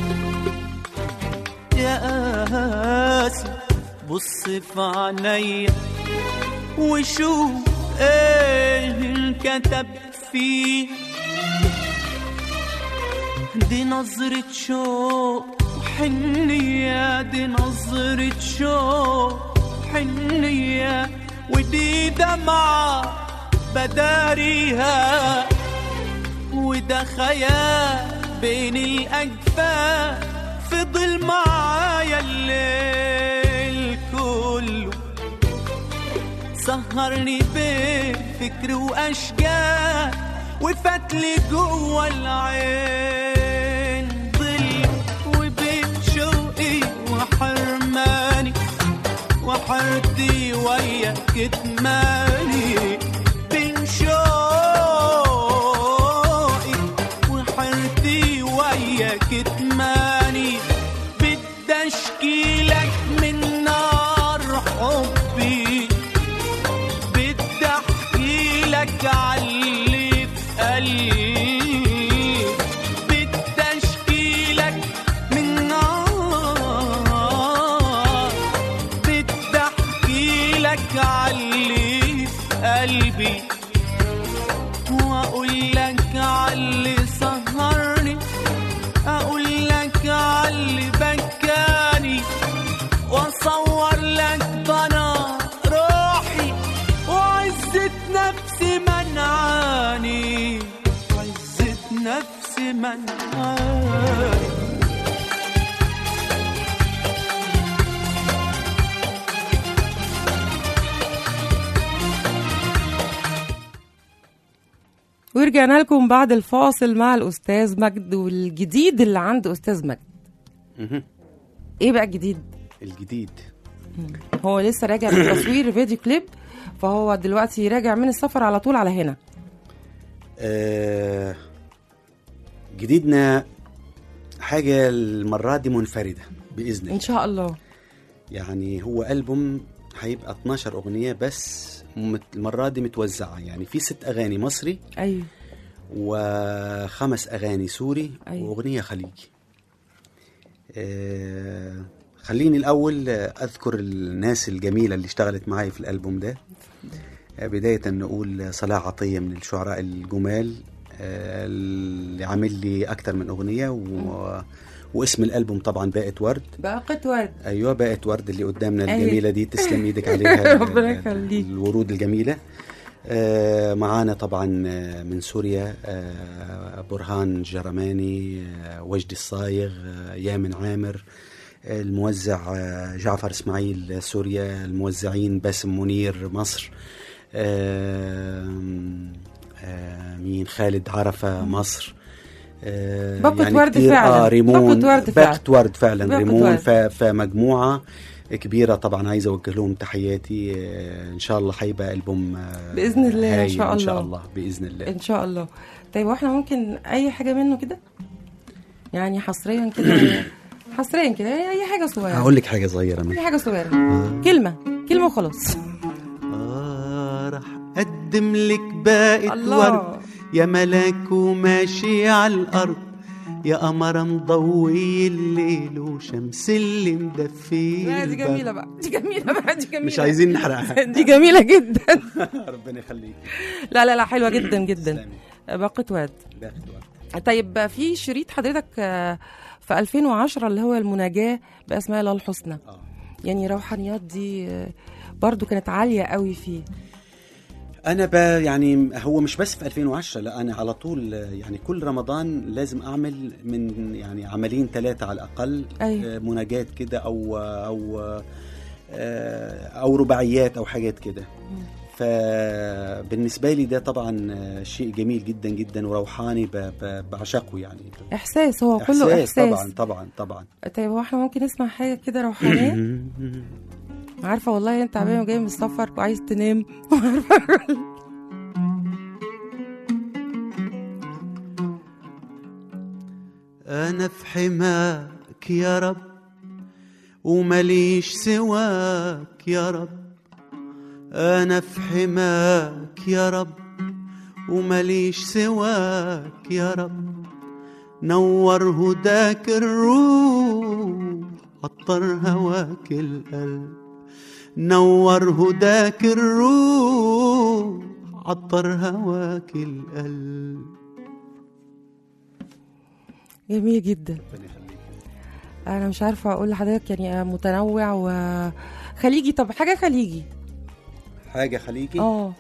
يا قاسي، بص في عيني وشوف ايه الكتب فيها. دي نظرة شوق حنية دي نظرة شوق حنية ودي دمعة بداريها وده خيال بين الأجفاف فضل معايا الليل كله سهرني بفكر وأشجار وفتلي جوا العين ظل وبين شوقي وحرماني وحرتي ويا كتماني بين شوقي وحرتي ويا كتماني بدي اشكيلك من نار حبي بدي احكي لك عاللي في قلبي بدي اشكي لك من نار بدي احكي لك عاللي في قلبي واقول لك عاللي سهرني اقول لك عاللي بكاني واصور لك ضنا روحي وعزة نفسي منعاني عزة نفسي منعاني ورجعنا لكم بعد الفاصل مع الأستاذ مجد والجديد اللي عند أستاذ مجد. إيه بقى الجديد؟ الجديد هو لسه راجع من تصوير فيديو كليب، فهو دلوقتي راجع من السفر على طول على هنا. جديدنا حاجة المرة دي منفردة بإذن الله إن شاء الله. يعني هو ألبوم هيبقى 12 أغنية بس المرة دي متوزعة، يعني في 6 أغاني مصري أيوه و5 أغاني سوري أيوه. وأغنية خليجي. خليني الأول أذكر الناس الجميلة اللي اشتغلت معي في الألبوم ده. بداية نقول صلاح عطية من الشعراء الجمال اللي عامل لي أكتر من أغنية واسم الألبوم طبعا باقة ورد. باقة ورد أيوة باقة ورد اللي قدامنا أيوة. الجميلة دي تسلم إيدك عليها ربنا يخليك. الورود الجميلة. معانا طبعا من سوريا برهان جرماني وجدي الصايغ يامن عامر الموزع جعفر اسماعيل سوريا الموزعين باسم منير مصر مين خالد عرفة مصر باقة يعني ورد فعلا ريمون باقة ورد فعلا باقة ريمون ورد. فمجموعة كبيرة طبعا عايزة أوجه لهم تحياتي. إن شاء الله هيبقى ألبوم بإذن الله إن شاء الله. إن شاء الله بإذن الله إن شاء الله. طيب واحنا ممكن أي حاجة منه كده يعني حصريا كده حصريا كده أي حاجة صغيرة. هقول لك حاجة صغيرة أي حاجة صغيرة كلمة وخلاص. راح أقدم لك باقة ورد يا ملاك وماشي على الأرض يا قمر مضوي الليل وشمس اللي مدفي. دي جميلة بقى دي جميلة مش عايزين نحرقها. دي جميلة جدا. ربنا يخليك. لا حلوة جدا جدا. باقة ورد. باقة ورد. طيب في شريط حضرتك في 2010 اللي هو المناجاة بأسماء الله الحسنى. يعني روحانيات دي برضو كانت عالية قوي فيه. أنا يعني هو مش بس في 2010 لا أنا على طول يعني كل رمضان لازم أعمل من يعني عملين 3 على الأقل. أيوة. مناجات كده أو رباعيات أو حاجات كده. فبالنسبة لي ده طبعا شيء جميل جدا جدا وروحاني بعشقه يعني. إحساس هو كله إحساس. طبعا. طيب هو احنا ممكن نسمع حاجة كده روحانية؟ عارفة والله انت تعبان وجاي من السفر وعايز تنام. أنا في حماك يا رب ومليش سواك يا رب. أنا في حماك يا رب ومليش سواك يا رب. نور هداك الروح عطر هواك القلب. نور هداك الروح عطر هواك القلب. جميل جدا. انا مش عارفه اقول لحضرتك يعني متنوع وخليجي. طب حاجه خليجي. حاجه خليجي.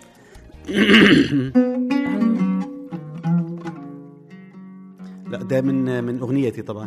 لا ده من اغنيتي طبعا.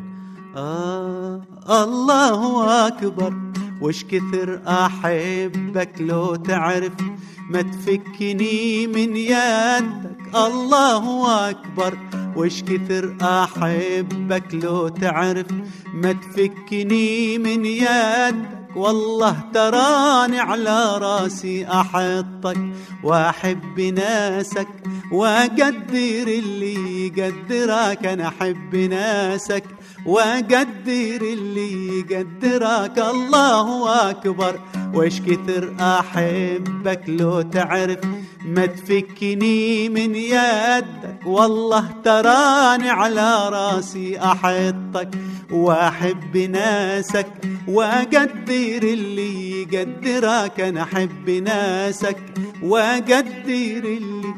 الله اكبر وش كثر احبك لو تعرف ما تفكني من يدك. الله اكبر وش كثر احبك لو تعرف ما تفكني من يدك. والله تراني على راسي احطك واحب ناسك واقدر اللي يقدرك. انا احب ناسك واقدر اللي يقدرك. الله اكبر وش كثر احبك لو تعرف ما تفكني من يدك. والله تراني على راسي احطك واحب ناسك واقدر اللي يقدرك. انا احب ناسك واقدر اللي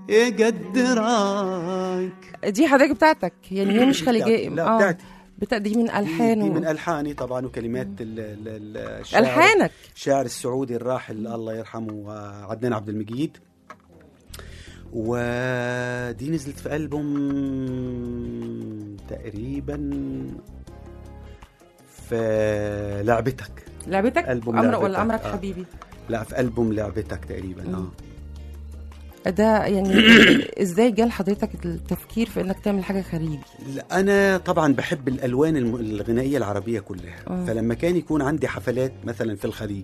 يقدرك. دي حضرتك بتاعتك يعني هي مش خليجية؟ لا بتاعتي. دي من ألحان دي من ألحاني طبعا وكلمات الشاعر ألحانك الشاعر السعودي الراحل الله يرحمه عدنان عبد المجيد. ودي نزلت في ألبوم تقريبا في لعبتك. ألبوم أمرك ولا أمرك حبيبي؟ لا في ألبوم لعبتك تقريبا. ده يعني ازاي جال حضرتك التفكير في انك تعمل حاجه خليجي؟ لا انا طبعا بحب الالوان الغنائيه العربيه كلها. فلما كان يكون عندي حفلات مثلا في الخليج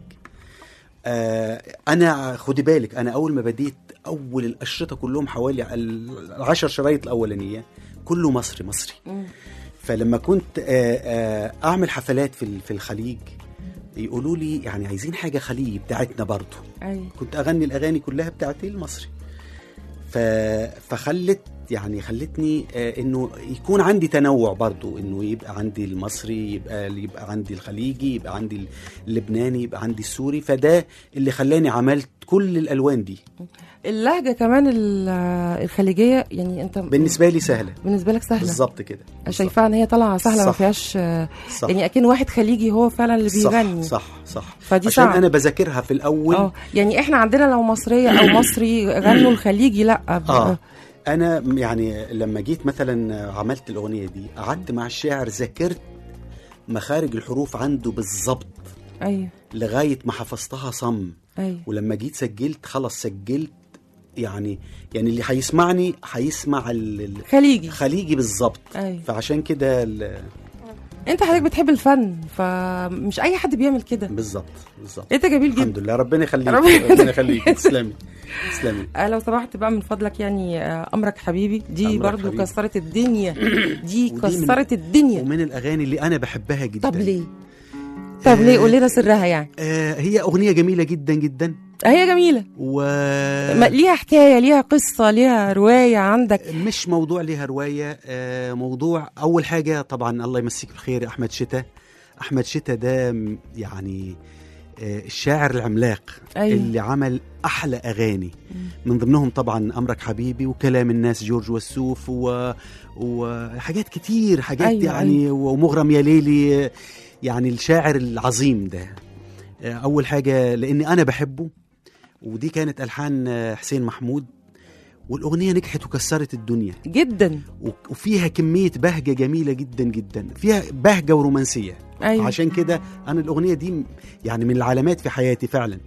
انا خدي بالك انا اول ما بديت اول الاشرطه كلهم حوالي 10 شرايط الاولانيه كله مصري. فلما كنت اعمل حفلات في الخليج يقولوا لي يعني عايزين حاجه خليجي بتاعتنا برضو. كنت اغني الاغاني كلها بتاعتي المصري. خلتني انه يكون عندي تنوع برضو، انه يبقى عندي المصري، يبقى عندي الخليجي، يبقى عندي اللبناني، يبقى عندي السوري. فده اللي خلاني عملت كل الالوان دي. اللهجه كمان الخليجيه يعني انت بالنسبه لي سهله. بالنسبه لك سهله بالظبط كده. شايفاها ان هي طالعه سهله ما فيهاش يعني اكن واحد خليجي هو فعلا اللي بيغني. صح فدي عشان صعب. انا بذاكرها في الاول. يعني احنا عندنا لو مصريه او مصري غنوا الخليجي لا انا يعني لما جيت مثلا عملت الاغنيه دي قعدت مع الشاعر ذاكرت مخارج الحروف عنده بالظبط. لغايه ما حفظتها صم. ولما جيت سجلت خلاص سجلت يعني اللي هيسمعني هيسمع خليجي بالظبط. فعشان كده انت حضرتك بتحب الفن فمش اي حد بيعمل كده. بالظبط انت جميل جدا الحمد لله. ربنا يخليك تسلمي. لو سمحت بقى من فضلك يعني امرك حبيبي دي برضو كسرت الدنيا. دي كسرت الدنيا ومن الاغاني اللي انا بحبها جدا. طب ليه قول لنا سرها يعني. هي اغنيه جميله جدا جدا. هي جميله ليها حكايه، ليها قصه، ليها روايه عندك. مش موضوع ليها روايه. موضوع اول حاجه طبعا الله يمسيك بالخير احمد شتا ده يعني الشاعر العملاق. اللي عمل احلى اغاني من ضمنهم طبعا امرك حبيبي وكلام الناس جورج والسوف وحاجات كتير حاجات يعني ومغرم يا ليلي. يعني الشاعر العظيم ده اول حاجه لاني انا بحبه. ودي كانت الحان حسين محمود والاغنيه نجحت وكسرت الدنيا جدا. وفيها كميه بهجه جميله جدا جدا، فيها بهجه ورومانسيه. عشان كده انا الاغنيه دي يعني من العلامات في حياتي فعلا.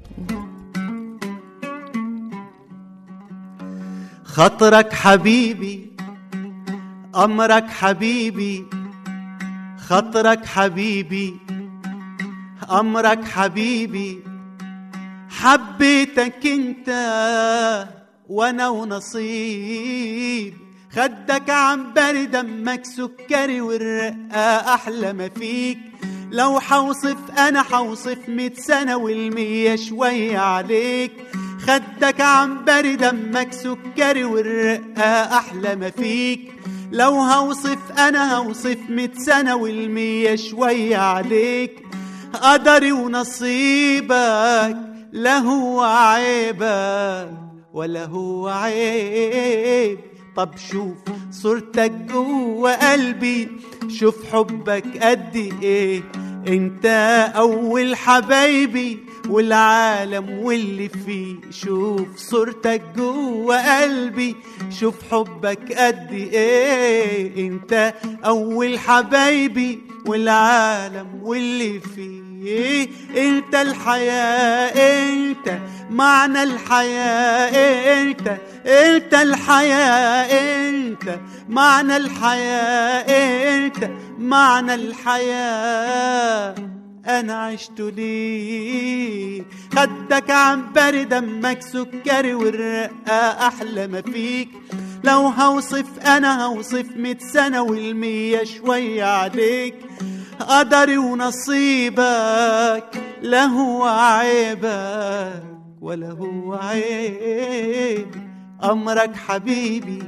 خاطرك حبيبي امرك حبيبي، خاطرك حبيبي امرك حبيبي، حبيتك انت وانا ونصيب. خدك عنبري دمك سكري والرقة احلى ما فيك. لو حوصف انا حوصف 100 سنة والمية شوية عليك. خدك عنبري دمك سكري والرقة احلى ما فيك. لو هوصف انا هوصف 100 سنة والمية شوية عليك. قدري ونصيبك لا هو عيبك ولا هو عيب. طب شوف صورتك جوا قلبي، شوف حبك قد ايه. انت اول حبايبي والعالم واللي فيه، شوف صورتك جوا قلبي، شوف حبك قد ايه. انت اول حبايبي والعالم واللي فيه، انت الحياة، انت معنى الحياة، انت الحياة، انت معنى الحياة، انت معنى الحياة. انا عشت ليه خدك عنبري، دمك سكري والرقة احلى ما فيك. لو هوصف انا هوصف 100 سنة والمية شوية عليك. قدري ونصيبك لا هو عيبك ولا هو عيب، امرك حبيبي.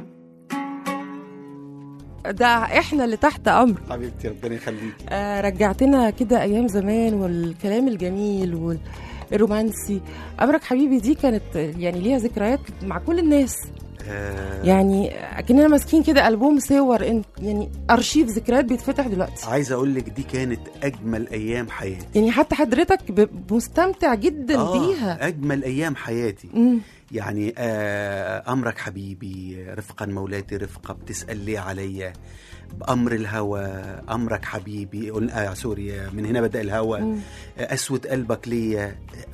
ده احنا اللي تحت امر. حبيبتي ربنا يخليك. رجعتنا كده ايام زمان والكلام الجميل والرومانسي. امرك حبيبي دي كانت يعني ليها ذكريات مع كل الناس. يعني كنا ماسكين كده ألبوم صور، يعني ارشيف ذكريات بيتفتح دلوقتي. عايز اقول لك دي كانت اجمل ايام حياتي، يعني حتى حضرتك مستمتع جدا بيها. اجمل ايام حياتي. يعني امرك حبيبي، رفقا مولاتي رفقه، بتسال ليه عليا، بأمر الهوى، أمرك حبيبي، سوري، من هنا بدأ الهوى، أسود قلبك ليا.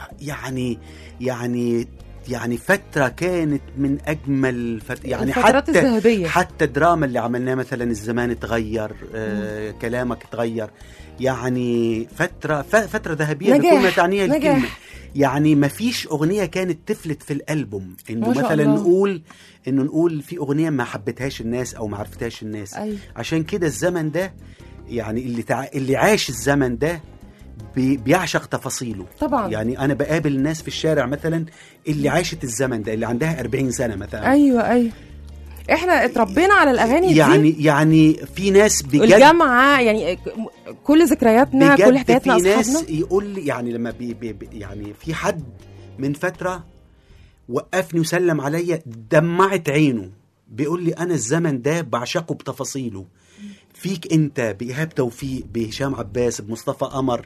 يعني فترة كانت من أجمل يعني الفترات الذهبية. حتى الدراما اللي عملناها مثلا الزمان اتغير، كلامك اتغير. يعني فترة ذهبية بكل ما تعنيها الكلمة. يعني ما فيش أغنية كانت تفلت في الألبوم إنه مثلا نقول في أغنية ما حبتهاش الناس أو ما عرفتهاش الناس. أيوة. عشان كده الزمن ده، يعني اللي عاش الزمن ده بيعشق تفاصيله طبعا. يعني أنا بقابل الناس في الشارع مثلا اللي عاشت الزمن ده، اللي عندها 40 سنة مثلا. أيوة احنا اتربينا على الاغاني دي. يعني في ناس بجد الجامعه، يعني كل ذكرياتنا كل حكاياتنا اصحابنا. في ناس يقول لي يعني لما يعني في حد من فتره وقفني وسلم عليا، دمعت عينه، بيقول لي انا الزمن ده بعشقه بتفاصيله. فيك انت، بإيهاب توفيق، بهشام عباس، بمصطفى قمر،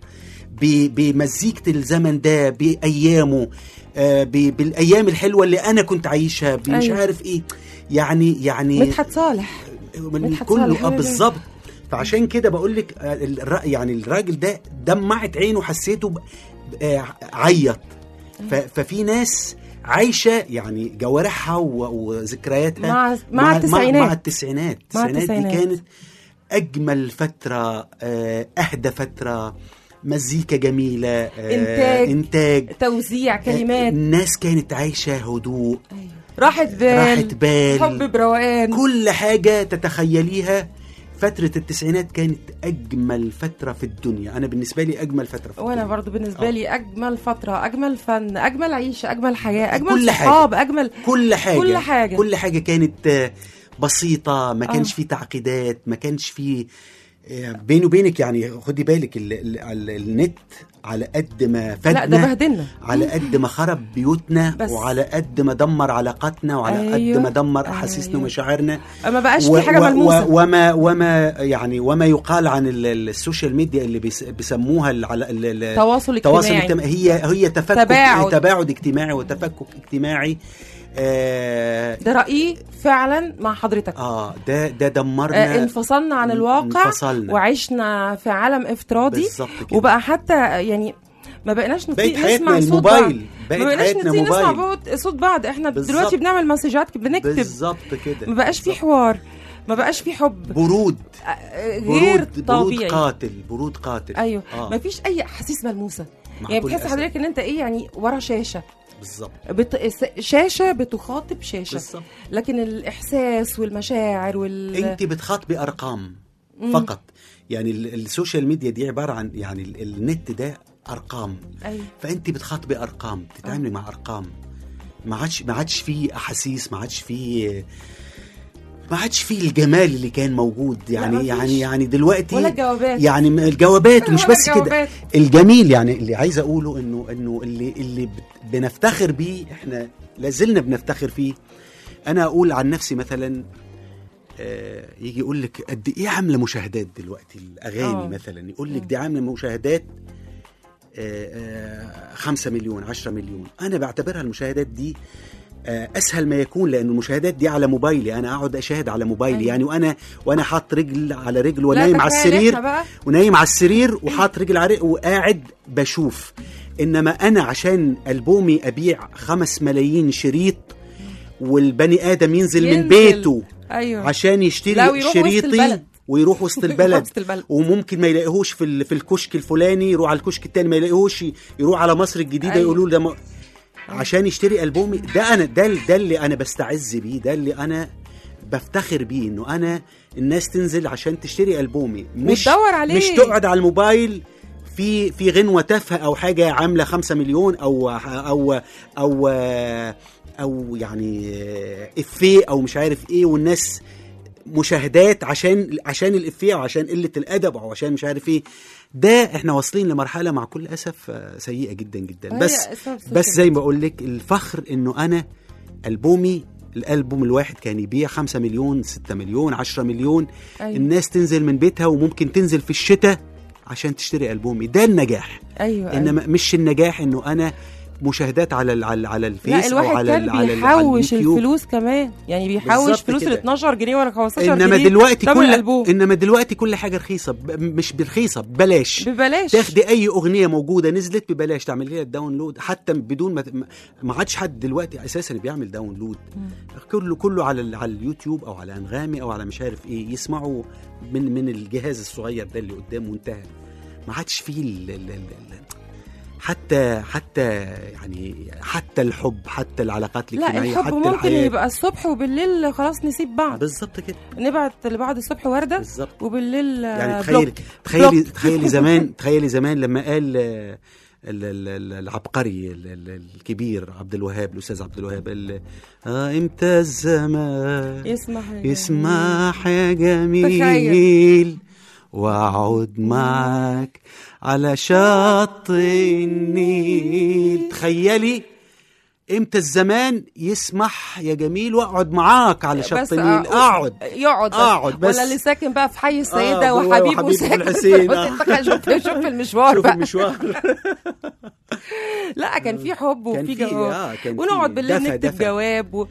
بمزيكة الزمن ده، بأيامه، بالأيام الحلوة اللي أنا كنت عايشها، مش أيوة. عارف إيه. يعني مدحت صالح كله بالظبط. فعشان كده بقول لك يعني الراجل ده دمعت عينه، حسيته عيط. ففي ناس عايشة يعني جوارحها وذكرياتها مع التسعينات. التسعينات دي كانت أجمل فترة، أهدى فترة، مزيكا جميلة، إنتاج، توزيع كلمات. الناس كانت عايشة هدوء. أيوة. راحت بال، حب بروقان، كل حاجة تتخيليها. فترة التسعينات كانت أجمل فترة في الدنيا. أنا بالنسبة لي أجمل فترة في الدنيا. وأنا برضو بالنسبة لي أجمل فترة، أجمل فن، أجمل عيشة، أجمل حياة، أجمل صحاب، أجمل كل حاجة كانت بسيطة. ما كانش فيه تعقيدات، ما كانش فيه بيني وبينك. يعني خدي بالك النت على قد ما فادنا، لا ده بهدلنا، على قد ما خرب بيوتنا، وعلى قد ما دمر علاقاتنا، وعلى قد ما دمر احاسيسنا ومشاعرنا. ما بقاش في حاجه ملموسه. وما يقال عن السوشيال ميديا اللي بيسموها التواصل الاجتماعي، هي تباعد اجتماعي وتفكك اجتماعي. ده رأيي فعلا مع حضرتك. ده دمرنا، انفصلنا عن الواقع، وعشنا في عالم افتراضي. وبقى حتى يعني ما بقيناش نسمع صوت بعض، ما بقيناش نسمع صوت بعض. احنا دلوقتي بنعمل مسجات، بنكتب بالظبط كده. ما بقاش في حوار، ما بقاش في حب، برود غير طبيعي، برود قاتل. ايوه. ما فيش اي احاسيس ملموسه. يعني بتحس حضرتك ان انت يعني ورا شاشه بالظبط، شاشه بتخاطب شاشه بالزبط. لكن الاحساس والمشاعر انت بتخاطبي ارقام فقط. يعني السوشيال ميديا دي عباره عن، يعني النت ده ارقام. أيوة. فانت بتخاطبي ارقام، بتتعاملي مع ارقام. ما عادش فيه احاسيس، ما عادش فيه الجمال اللي كان موجود. يعني دلوقتي ولا الجوابات، يعني الجوابات ومش بس كده، الجميل. يعني اللي عايز اقوله انه اللي بنفتخر بيه، احنا لازلنا بنفتخر فيه. انا اقول عن نفسي مثلا، يجي يقول لك قد ايه عامله مشاهدات دلوقتي الاغاني مثلا، يقول لك دي عامله مشاهدات 5 مليون 10 مليون. انا بعتبرها المشاهدات دي اسهل ما يكون، لان المشاهدات دي على موبايلي، انا اقعد اشاهد على موبايلي يعني وانا حاط رجل على رجل ونايم على السرير وحاط رجل على رجل وقاعد بشوف. انما انا عشان البومي ابيع 5 ملايين شريط والبني ادم ينزل من بيته عشان يشتري شريطي ويروح وسط البلد وممكن ما يلاقيهوش في الكشك الفلاني، يروح على الكشك التاني ما يلاقيهوش، يروح على مصر الجديدة يقولوا له عشان يشتري ألبومي. ده اللي أنا بستعز بيه، ده اللي أنا بفتخر بيه، إنه أنا الناس تنزل عشان تشتري ألبومي، مش تقعد على الموبايل في غنوة تافهة أو حاجة عاملة 5 مليون أو يعني إفيه أو مش عارف إيه، والناس مشاهدات عشان الإفيه أو عشان قلة الأدب أو عشان مش عارف إيه. ده احنا واصلين لمرحلة مع كل أسف سيئة جدا جدا. بس زي ما بقول لك الفخر إنه أنا ألبومي، الألبوم الواحد كان يبيع 5 مليون 6 مليون 10 مليون. الناس تنزل من بيتها وممكن تنزل في الشتاء عشان تشتري ألبومي. ده النجاح. إنما مش النجاح إنه أنا مشاهدات على الفيس او على الواحد كان بيحوش الفلوس كمان، يعني بيحوش فلوس ال 12 جنيه ولا 15 جنيه. انما دلوقتي كل حاجه رخيصه، مش برخيصه، ببلاش. تاخدي اي اغنيه موجوده نزلت ببلاش، تعملي لها الداونلود حتى بدون ما عادش حد دلوقتي اساسا بيعمل داونلود. كله على اليوتيوب او على انغامي او على مش عارف ايه، يسمعوا من الجهاز الصغير ده اللي قدامه وانتهى. ما عادش فيه حتى يعني حتى الحب، حتى العلاقات الاجتماعيه، حتى الحب ممكن يبقى الصبح وبالليل خلاص نسيب بعض. بالظبط كده، نبعت لبعض الصبح ورده بالزبط. وبالليل يعني تخيلي زمان لما قال العبقري الكبير عبد الوهاب، الاستاذ عبد الوهاب، امتى الزمان يسمح يا جميل واقعد معك على شط النيل. تخيلي امتى الزمان يسمح يا جميل واقعد معاك على شط النيل. اقعد بس. ولا اللي ساكن بقى في حي السيدة وحبيبه ساكن الحسين. شوف المشوار بقى. لا كان في حب وفي جواب، ونقعد بالليل نكتب جواب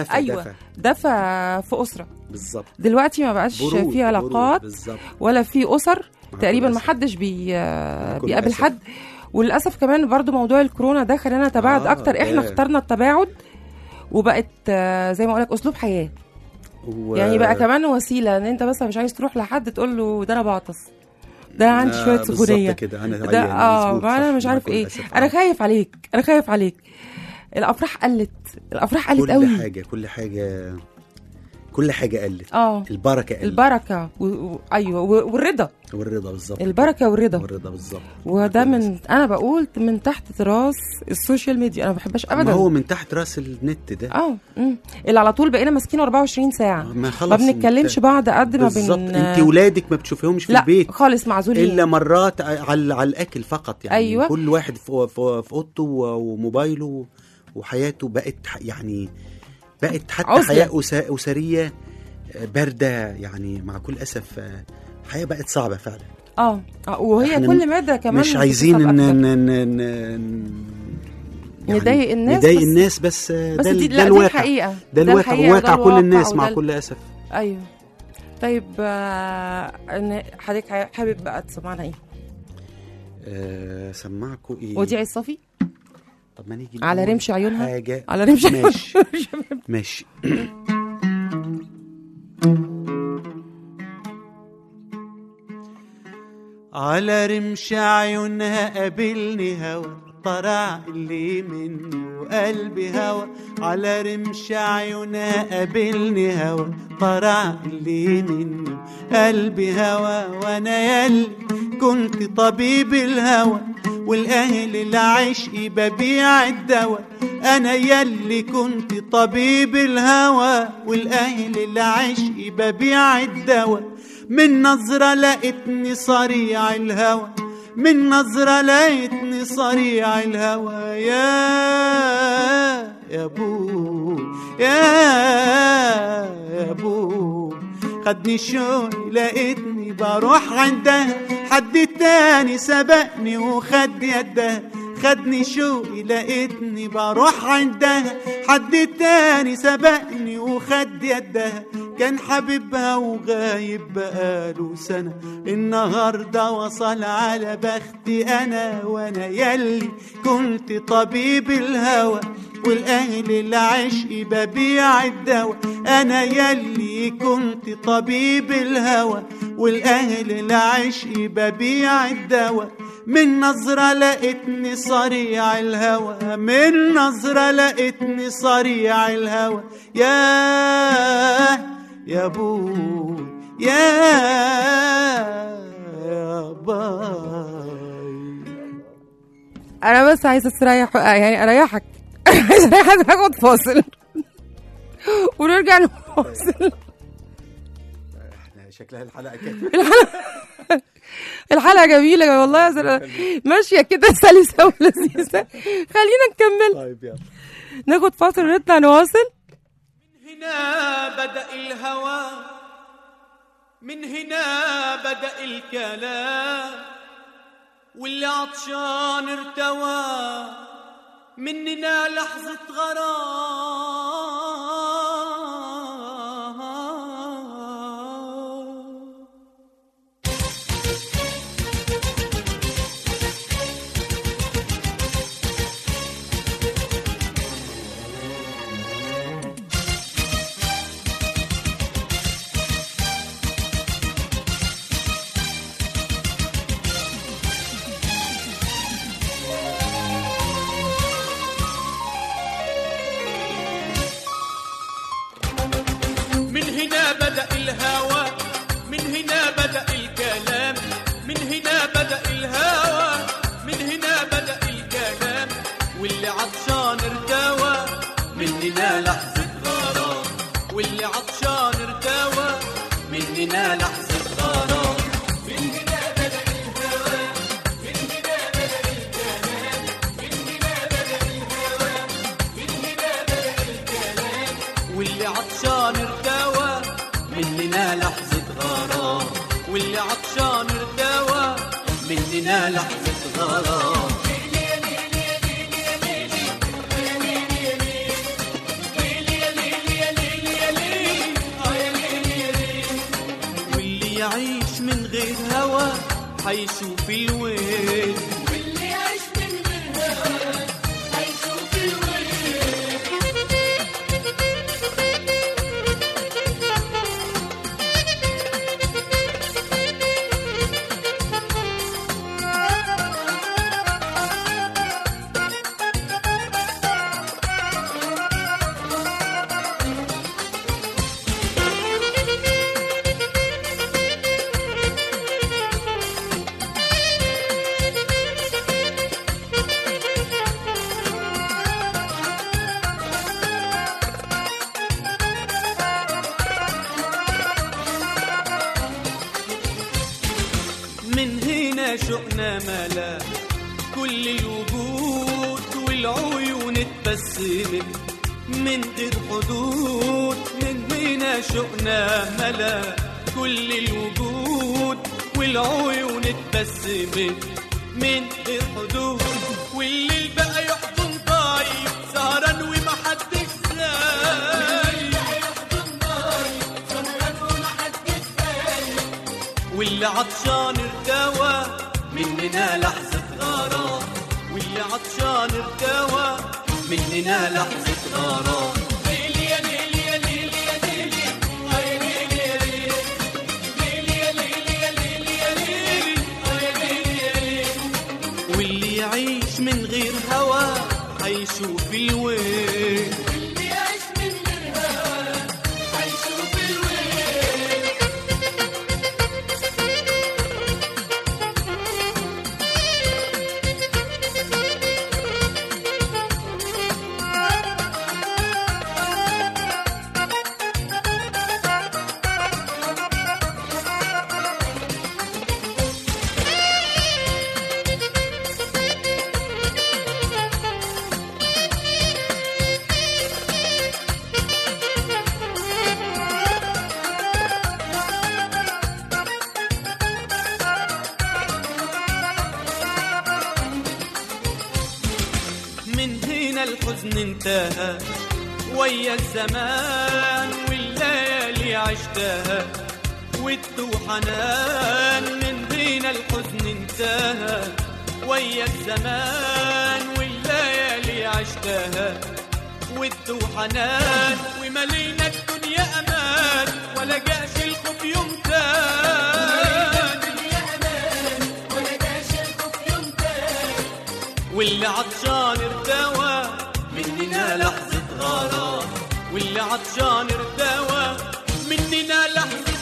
دفى في أسرة. بالظبط. دلوقتي ما بقاش في علاقات ولا في أسر تقريبا، ما حدش بيقابل حد. وللأسف كمان برضو موضوع الكورونا ده خلينا نتباعد أكتر. إحنا اخترنا التباعد وبقت زي ما أقولك أسلوب حياة. يعني بقى كمان وسيلة إن أنت بس مش عايز تروح لحد تقول له ده أنا بعطس، ده أنا عندي شوية سخونية، ده أنا مش عارف إيه، أنا خايف عليك. الأفراح قلت قوي. كل حاجة قلت. البركة أيوة، والرضا بالظبط. البركة والرضا بالظبط. وده أنا بقول من تحت راس السوشيال ميديا. أنا ما بحبش أبدا. ما هو من تحت راس النت ده. اللي على طول بقينا ماسكين 24 ساعة، ما بنتكلمش بعض قد ما انت ولادك ما بتشوفيهمش في البيت خالص، معزولين إلا مرات على الأكل فقط. يعني أيوة. كل واحد في أوضته وموبايله، وحياته بقت حتى عزلة. حياة أسرية باردة يعني. مع كل أسف حياة بقت صعبة فعلا. وهي كل مادة كمان مش عايزين نضايق الناس بس ده الواقع. الحقيقة ده الواقع وواقع كل الناس مع كل أسف. أيوه. طيب حضرتك حابب بقى تسمعنا إيه؟ سمعكوا إيه؟ وديع الصافي. طب ما نيجي على رمش عيونها حاجة. على رمش ماشي. على رمش عيونها قابلني هوا، طرع اللي منه قلبي هوا. على رمش عيونها قابلني هوا، طرع اللي منه قلبي هوا. وانا يلي كنت طبيب الهوى، والأهل العشق ببيع الدواء. أنا يلي كنت طبيب الهوى، والأهل العشق ببيع الدواء. من نظرة لقيتني صريع الهوى، من نظرة لقيتني صريع الهوى. يا بو يا بو خدني شوقي لقيتني بروح عندها، حد تاني سبقني وخد يدها. خدني شوقي لقيتني بروح عندها، حد تاني سبقني وخد يدها. كان حبيبها وغايب بقاله سنة، النهاردة وصل على بختي أنا. وأنا يلي كنت طبيب الهوى والأهل العشق ببيع الدواء. أنا يلي كنت طبيب الهوى والأهل العشق ببيع الدواء. من نظرة لقيتني صريع الهوى، من نظرة لقيتني صريع الهوى. يا بوي يا باي. انا بس عايزه استريح، يعني اريحك. عايزه اريحك، هاخد فاصل ونرجع نفاصل. شكلها الحلقة كده. الحلقة جميلة والله يا زلمة، ماشية كده سلسة ولذيذة. خلينا نكمل. طيب يلا ناخد فاصل ونطلع نواصل. من هنا بدأ الهوى، من هنا بدأ الكلام، واللي عطشان ارتوى مننا لحظة غرام. من هنا بدأ الهوى، من هنا بدأ الكلام، من هنا بدأ الهوى، من هنا بدأ الكلام، واللي عطشان ارتوى مننا لحظة غرام، واللي عطشان ارتوى مننا لحظة غرام. من هنا بدأ الهوى، من هنا بدأ الكلام، من هنا بدأ الهوى، من هنا بدأ الكلام، واللي عطشان ارتوى مننا لحظة غرام، واللي عطشان ارتوى مننا لحظة غرام. واللي يعيش من غير هوى حيشوف الويل، واللي يعيش من غير هوى حيشوف الويل. من هنا شوقنا ملا كل الوجود، والعيون اتبسمت من غير حدود. من هنا شوقنا ملا كل الوجود، والعيون اتبسمت من غير حدود. والليل بقى يحضن طايف سهران وما حدش سايب، واللي عطشان ارتوى مننا لحظة غرام، واللي عطشان ارتوى مننا لحظة غرام. واللي يعيش من غير هوى حيشوف الويل، واللي يعيش من غير هوى حيشوف الويل. بينا الحزن انتهى ويا الزمان والليالي عشتها ود وحنان من بينا الحزن انتهى ويا الزمان والليالي عشتها ود وحنان وملينا الدنيا امان ولا جاش الخوف يوم واللي عطشان ارتوى مننا لحظة غرام واللي عطشان ارتوى مننا لحظة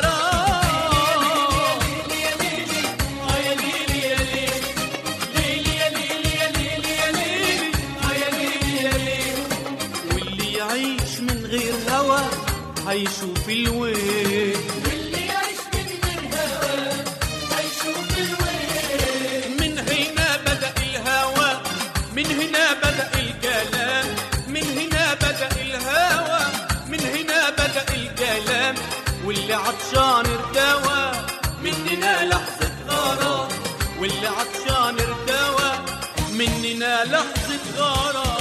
غرام يا ليلي يا ليلي يا ليلي يا ليلي يا ليلي يا ليلي يا ليلي يا ليلي واللي يعيش من غير هوى هيشوف الويل واللي يعيش من غير هوى هيشوف الويل من هنا بدأ الهوى من هنا بدأ الكلام من هنا بدأ الهوى من هنا بدأ الكلام واللي عطشان ارتوى مننا لحظة غرام واللي عطشان ارتوى مننا لحظة غرام.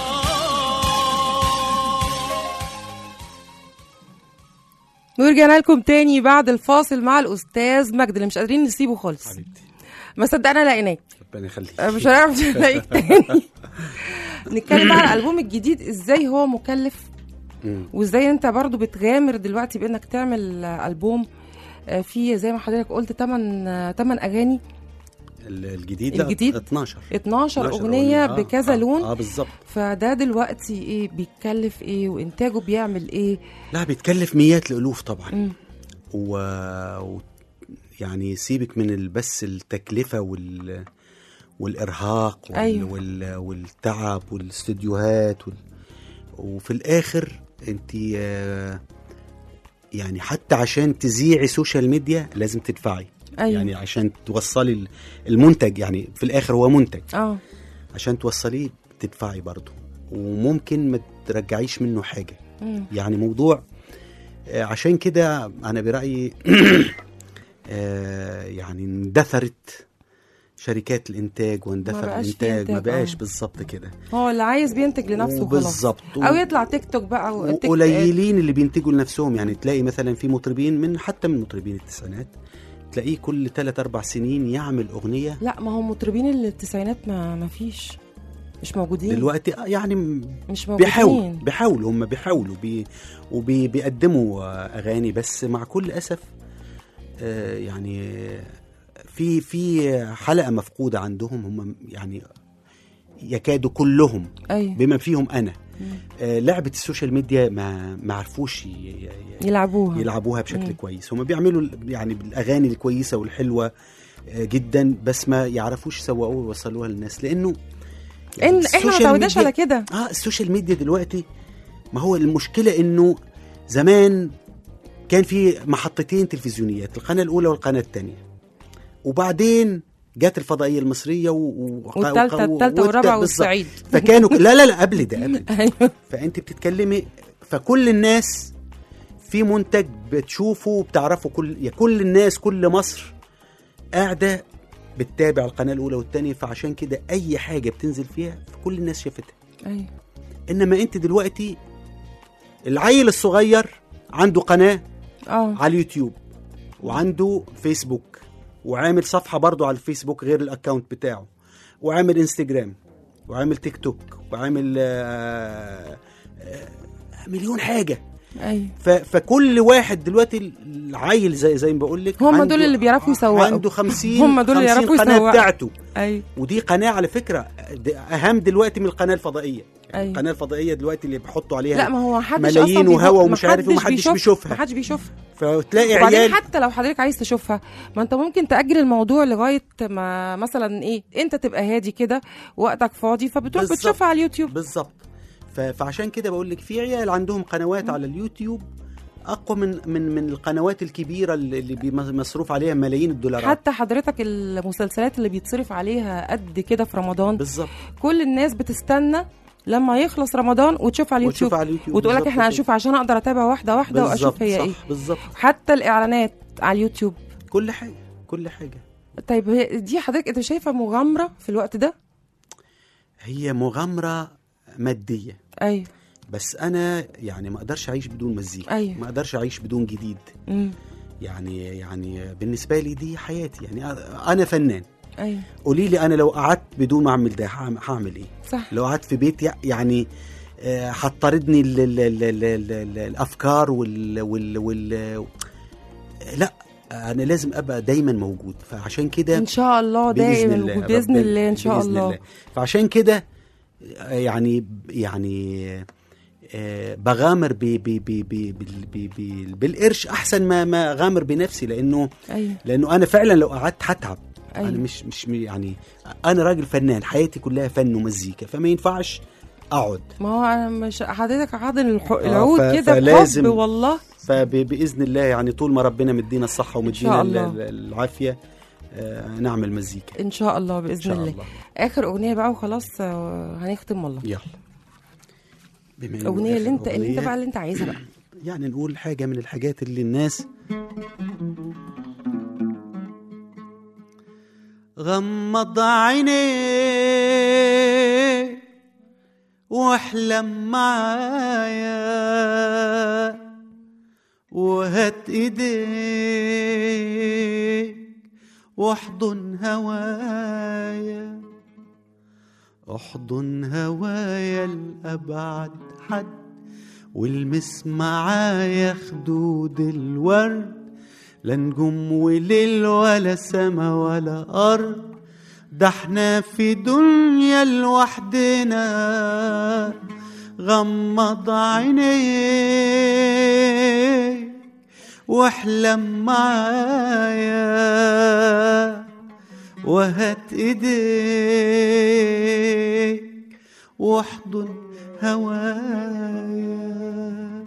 ورجعنا لكم تاني بعد الفاصل مع الأستاذ مجد اللي مش قادرين نسيبه خالص. حبيبتي ما صدقنا لقيناك، ربنا يخليك. مش هنعرف نلاقيك تاني. نتكلم بقى على الألبوم الجديد، ازاي هو مكلف وازاي انت برضو بتغامر دلوقتي بانك تعمل ألبوم فيه زي ما حضرتك قلت 8 أغاني. الجديد 12 أغنية بكذا لون. بالظبط. فده دلوقتي ايه بيتكلف ايه وانتاجه بيعمل ايه؟ لا بيتكلف مئات الالوف طبعا. يعني سيبك من بس التكلفة والإرهاق أيوة. والتعب والاستديوهات وفي الآخر انت يعني حتى عشان تذيعي سوشيال ميديا لازم تدفعي. أيوة. يعني عشان توصلي المنتج، يعني في الآخر هو منتج. عشان توصليه تدفعي برضو وممكن ما ترجعيش منه حاجة. يعني موضوع عشان كده أنا برأيي يعني اندثرت شركات الانتاج واندثر الانتاج، ما بقاش بالظبط كده. هو اللي عايز بينتج لنفسه بالظبط، او يطلع تيك توك بقى وقليلين اللي بينتجوا لنفسهم. يعني تلاقي مثلا في مطربين حتى من مطربين التسعينات تلاقيه كل 3-4 سنين يعمل اغنيه. لا ما هم مطربين التسعينات ما فيش، مش موجودين دلوقتي. يعني مش موجودين. بيحاولوا هم بيحاولوا وبيقدموا اغاني، بس مع كل اسف يعني في حلقة مفقودة عندهم. هم يعني يكادوا كلهم. أيوة. بما فيهم أنا. لعبة السوشيال ميديا ما عرفوش يلعبوها بشكل كويس. هم بيعملوا يعني الأغاني الكويسة والحلوة جدا، بس ما يعرفوش يسوقوها ويوصلوها للناس، لأنه يعني احنا ما تعودناش على كده. السوشيال ميديا دلوقتي، ما هو المشكلة إنه زمان كان في محطتين تلفزيونيات، القناة الأولى والقناة الثانية، وبعدين جات الفضائية المصرية والثالثة والرابعة والصعيد. فكانوا لا قبل ده. فأنت بتتكلمي، فكل الناس في منتج بتشوفه وبتعرفه، كل الناس، كل مصر قاعدة بتتابع القناة الأولى والثانية. فعشان كده أي حاجة بتنزل فيها كل الناس شافتها. أيوة. إنما أنت دلوقتي العيل الصغير عنده قناة على اليوتيوب وعنده فيسبوك وعامل صفحة برضو على الفيسبوك غير الأكاونت بتاعه، وعامل انستجرام وعامل تيك توك وعامل مليون حاجة. أيوة. فكل واحد دلوقتي العيل زي ما بقول لك هم دول اللي بيعرفوا يسوقوا، عنده 50 هم دول اللي يعرفوا قناة بتاعته. أيوة. ودي قناة على فكرة أهم دلوقتي من القناة الفضائية. أيوة. القناة الفضائية دلوقتي اللي بيحطوا عليها لا ما هو ملايين وهوا ومش عارف، ومحدش بيشوفها. محدش بيشوفها. فتلاقي عيال حتى لو حضرتك عايز تشوفها، ما انت ممكن تأجل الموضوع لغاية ما مثلا ايه انت تبقى هادي كده وقتك فاضي، فبتروح بتشوفها على اليوتيوب. بالظبط. فعشان كده بقول لك في عيال عندهم قنوات على اليوتيوب اقوى من القنوات الكبيره اللي مصروف عليها ملايين الدولارات. حتى حضرتك المسلسلات اللي بيتصرف عليها قد كده في رمضان بالظبط، كل الناس بتستنى لما يخلص رمضان وتشوف على اليوتيوب وتقول لك احنا هنشوف عشان اقدر اتابع واحده واشوف هي ايه. بالظبط. حتى الاعلانات على اليوتيوب، كل حاجه. طيب دي حضرتك انت شايفه مغامره في الوقت ده؟ هي مغامره ماديه. ايوه بس انا يعني ما اقدرش اعيش بدون مزيكا. أيوة. ما اقدرش اعيش بدون جديد. يعني بالنسبه لي دي حياتي. يعني انا فنان. ايوه قولي لي انا لو قعدت بدون ما اعمل ده هعمل ايه؟ صح. لو قعدت في بيت يعني هتطاردني الافكار لا، انا لازم ابقى دايما موجود. فعشان كده ان شاء الله دائما باذن الله ان شاء الله. فعشان كده يعني بغامر بالقرش احسن ما غامر بنفسي، لانه أيوة. لانه انا فعلا لو قعدت هتعب. أيوة. انا مش يعني انا راجل فنان، حياتي كلها فن ومزيكا، فما ينفعش اقعد. ما هو انا مش حضرتك حاضن العود كده فلازم بحب والله. فباذن الله يعني طول ما ربنا مدينا الصحه ومدينا العافيه نعمل مزيكا ان شاء الله باذن الله. اخر اغنيه بقى وخلاص هنختم والله. يلا اغنيه اللي انت بقى اللي انت عايزها بقى. يعني نقول حاجه من الحاجات اللي الناس غمض عينيك واحلم معايا وهات ايديك واحضن هوايا، احضن هوايا لأبعد حد، والمس معايا خدود الورد، لا نجوم وليل ولا سما ولا أرض، ده احنا في دنيا لوحدنا. غمض عينيك واحلم معايا وهات ايديك واحضن هوايا.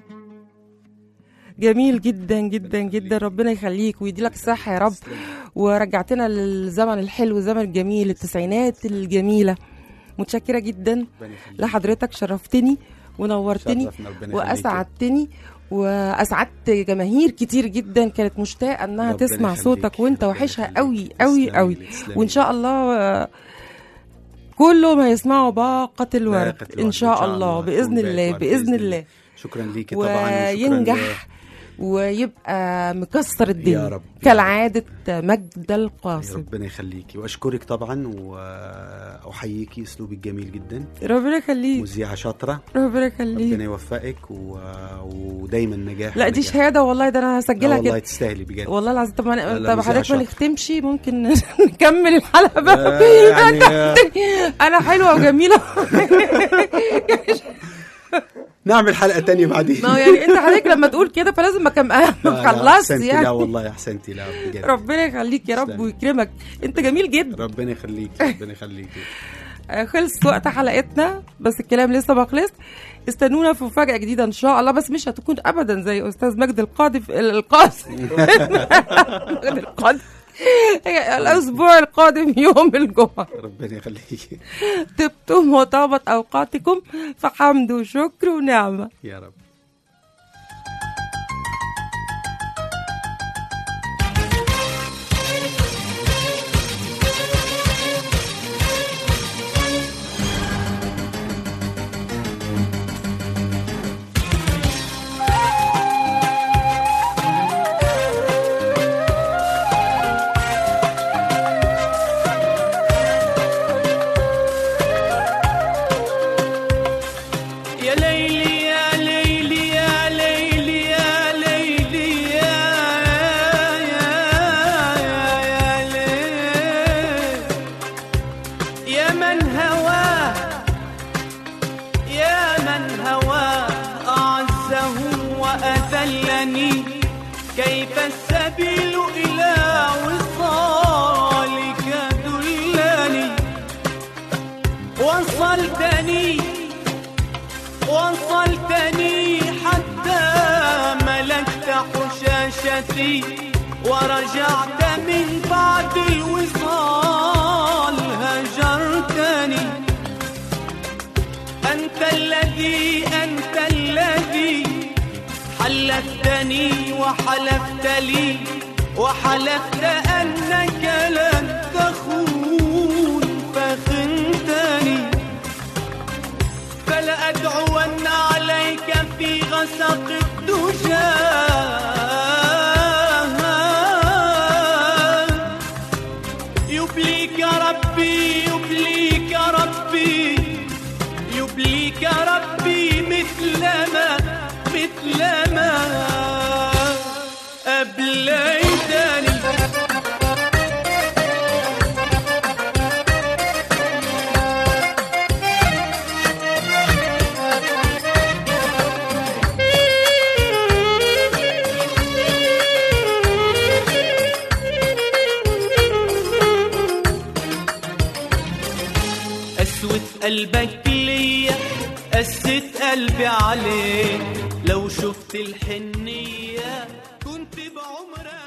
جميل جدا جدا جدا، ربنا يخليك ويديلك الصحة يا رب، ورجعتنا للزمن الحلو، الزمن الجميل، التسعينات الجميلة. متشكرة جدا لحضرتك، شرفتني ونورتني وأسعدتني وأسعدت جماهير كتير جدا كانت مشتاقة أنها تسمع صوتك، وانت وحشها قوي قوي قوي. وإن شاء الله كله ما يسمعوا باقة الورد إن شاء الله بإذن الله بإذن الله. شكرا ليكي طبعا، وينجح ويبقى مكسر الدنيا يا رب كالعادة. مجد القاسم، ربنا يخليكي واشكرك طبعا واحييكي، اسلوبك جميل جدا، ربنا يخليك، مذيعة شاطرة، ربنا يخليك، ربنا يوفقك ودايما نجاح. لا دي شهادة والله، ده انا هسجلها كده والله تستاهلي بجد والله العظيم. طب حضرتك ما نختمش، ممكن نكمل الحلقة بقى يعني انا حلوة وجميلة نعمل حلقة تانية بعدين. ما يعني انت حضرتك لما تقول كده فلازم خلصت يعني. لا والله احسنتي، لا بجد ربنا يخليك يا رب ويكرمك، انت جميل جدا، ربنا يخليك ربنا يخليك. خلص وقت حلقتنا بس الكلام لسه ما خلص. استنونا في مفاجأة جديدة ان شاء الله، بس مش هتكون ابدا زي استاذ مجد القاسم الأسبوع القادم يوم الجمعة. ربنا يخليك. طبتم وطابت أوقاتكم، فحمد وشكر ونعمة يا رب. كيف السبيل إلى وصالك دلني، وصلتني حتى ملكت حشاشتي، ورجعت من بعد الوصال هجرتني. أنت الذي حلفتني وحلفت أنك لن تخون، فخنتني. فلا نسق الدجى يبليك يا ربي يبليك يا ربي يبليك يا ربي مثلما أبليتني قسوة قلبك ليا قست قلبي عليك لو شفت الحنية كنت بعمرك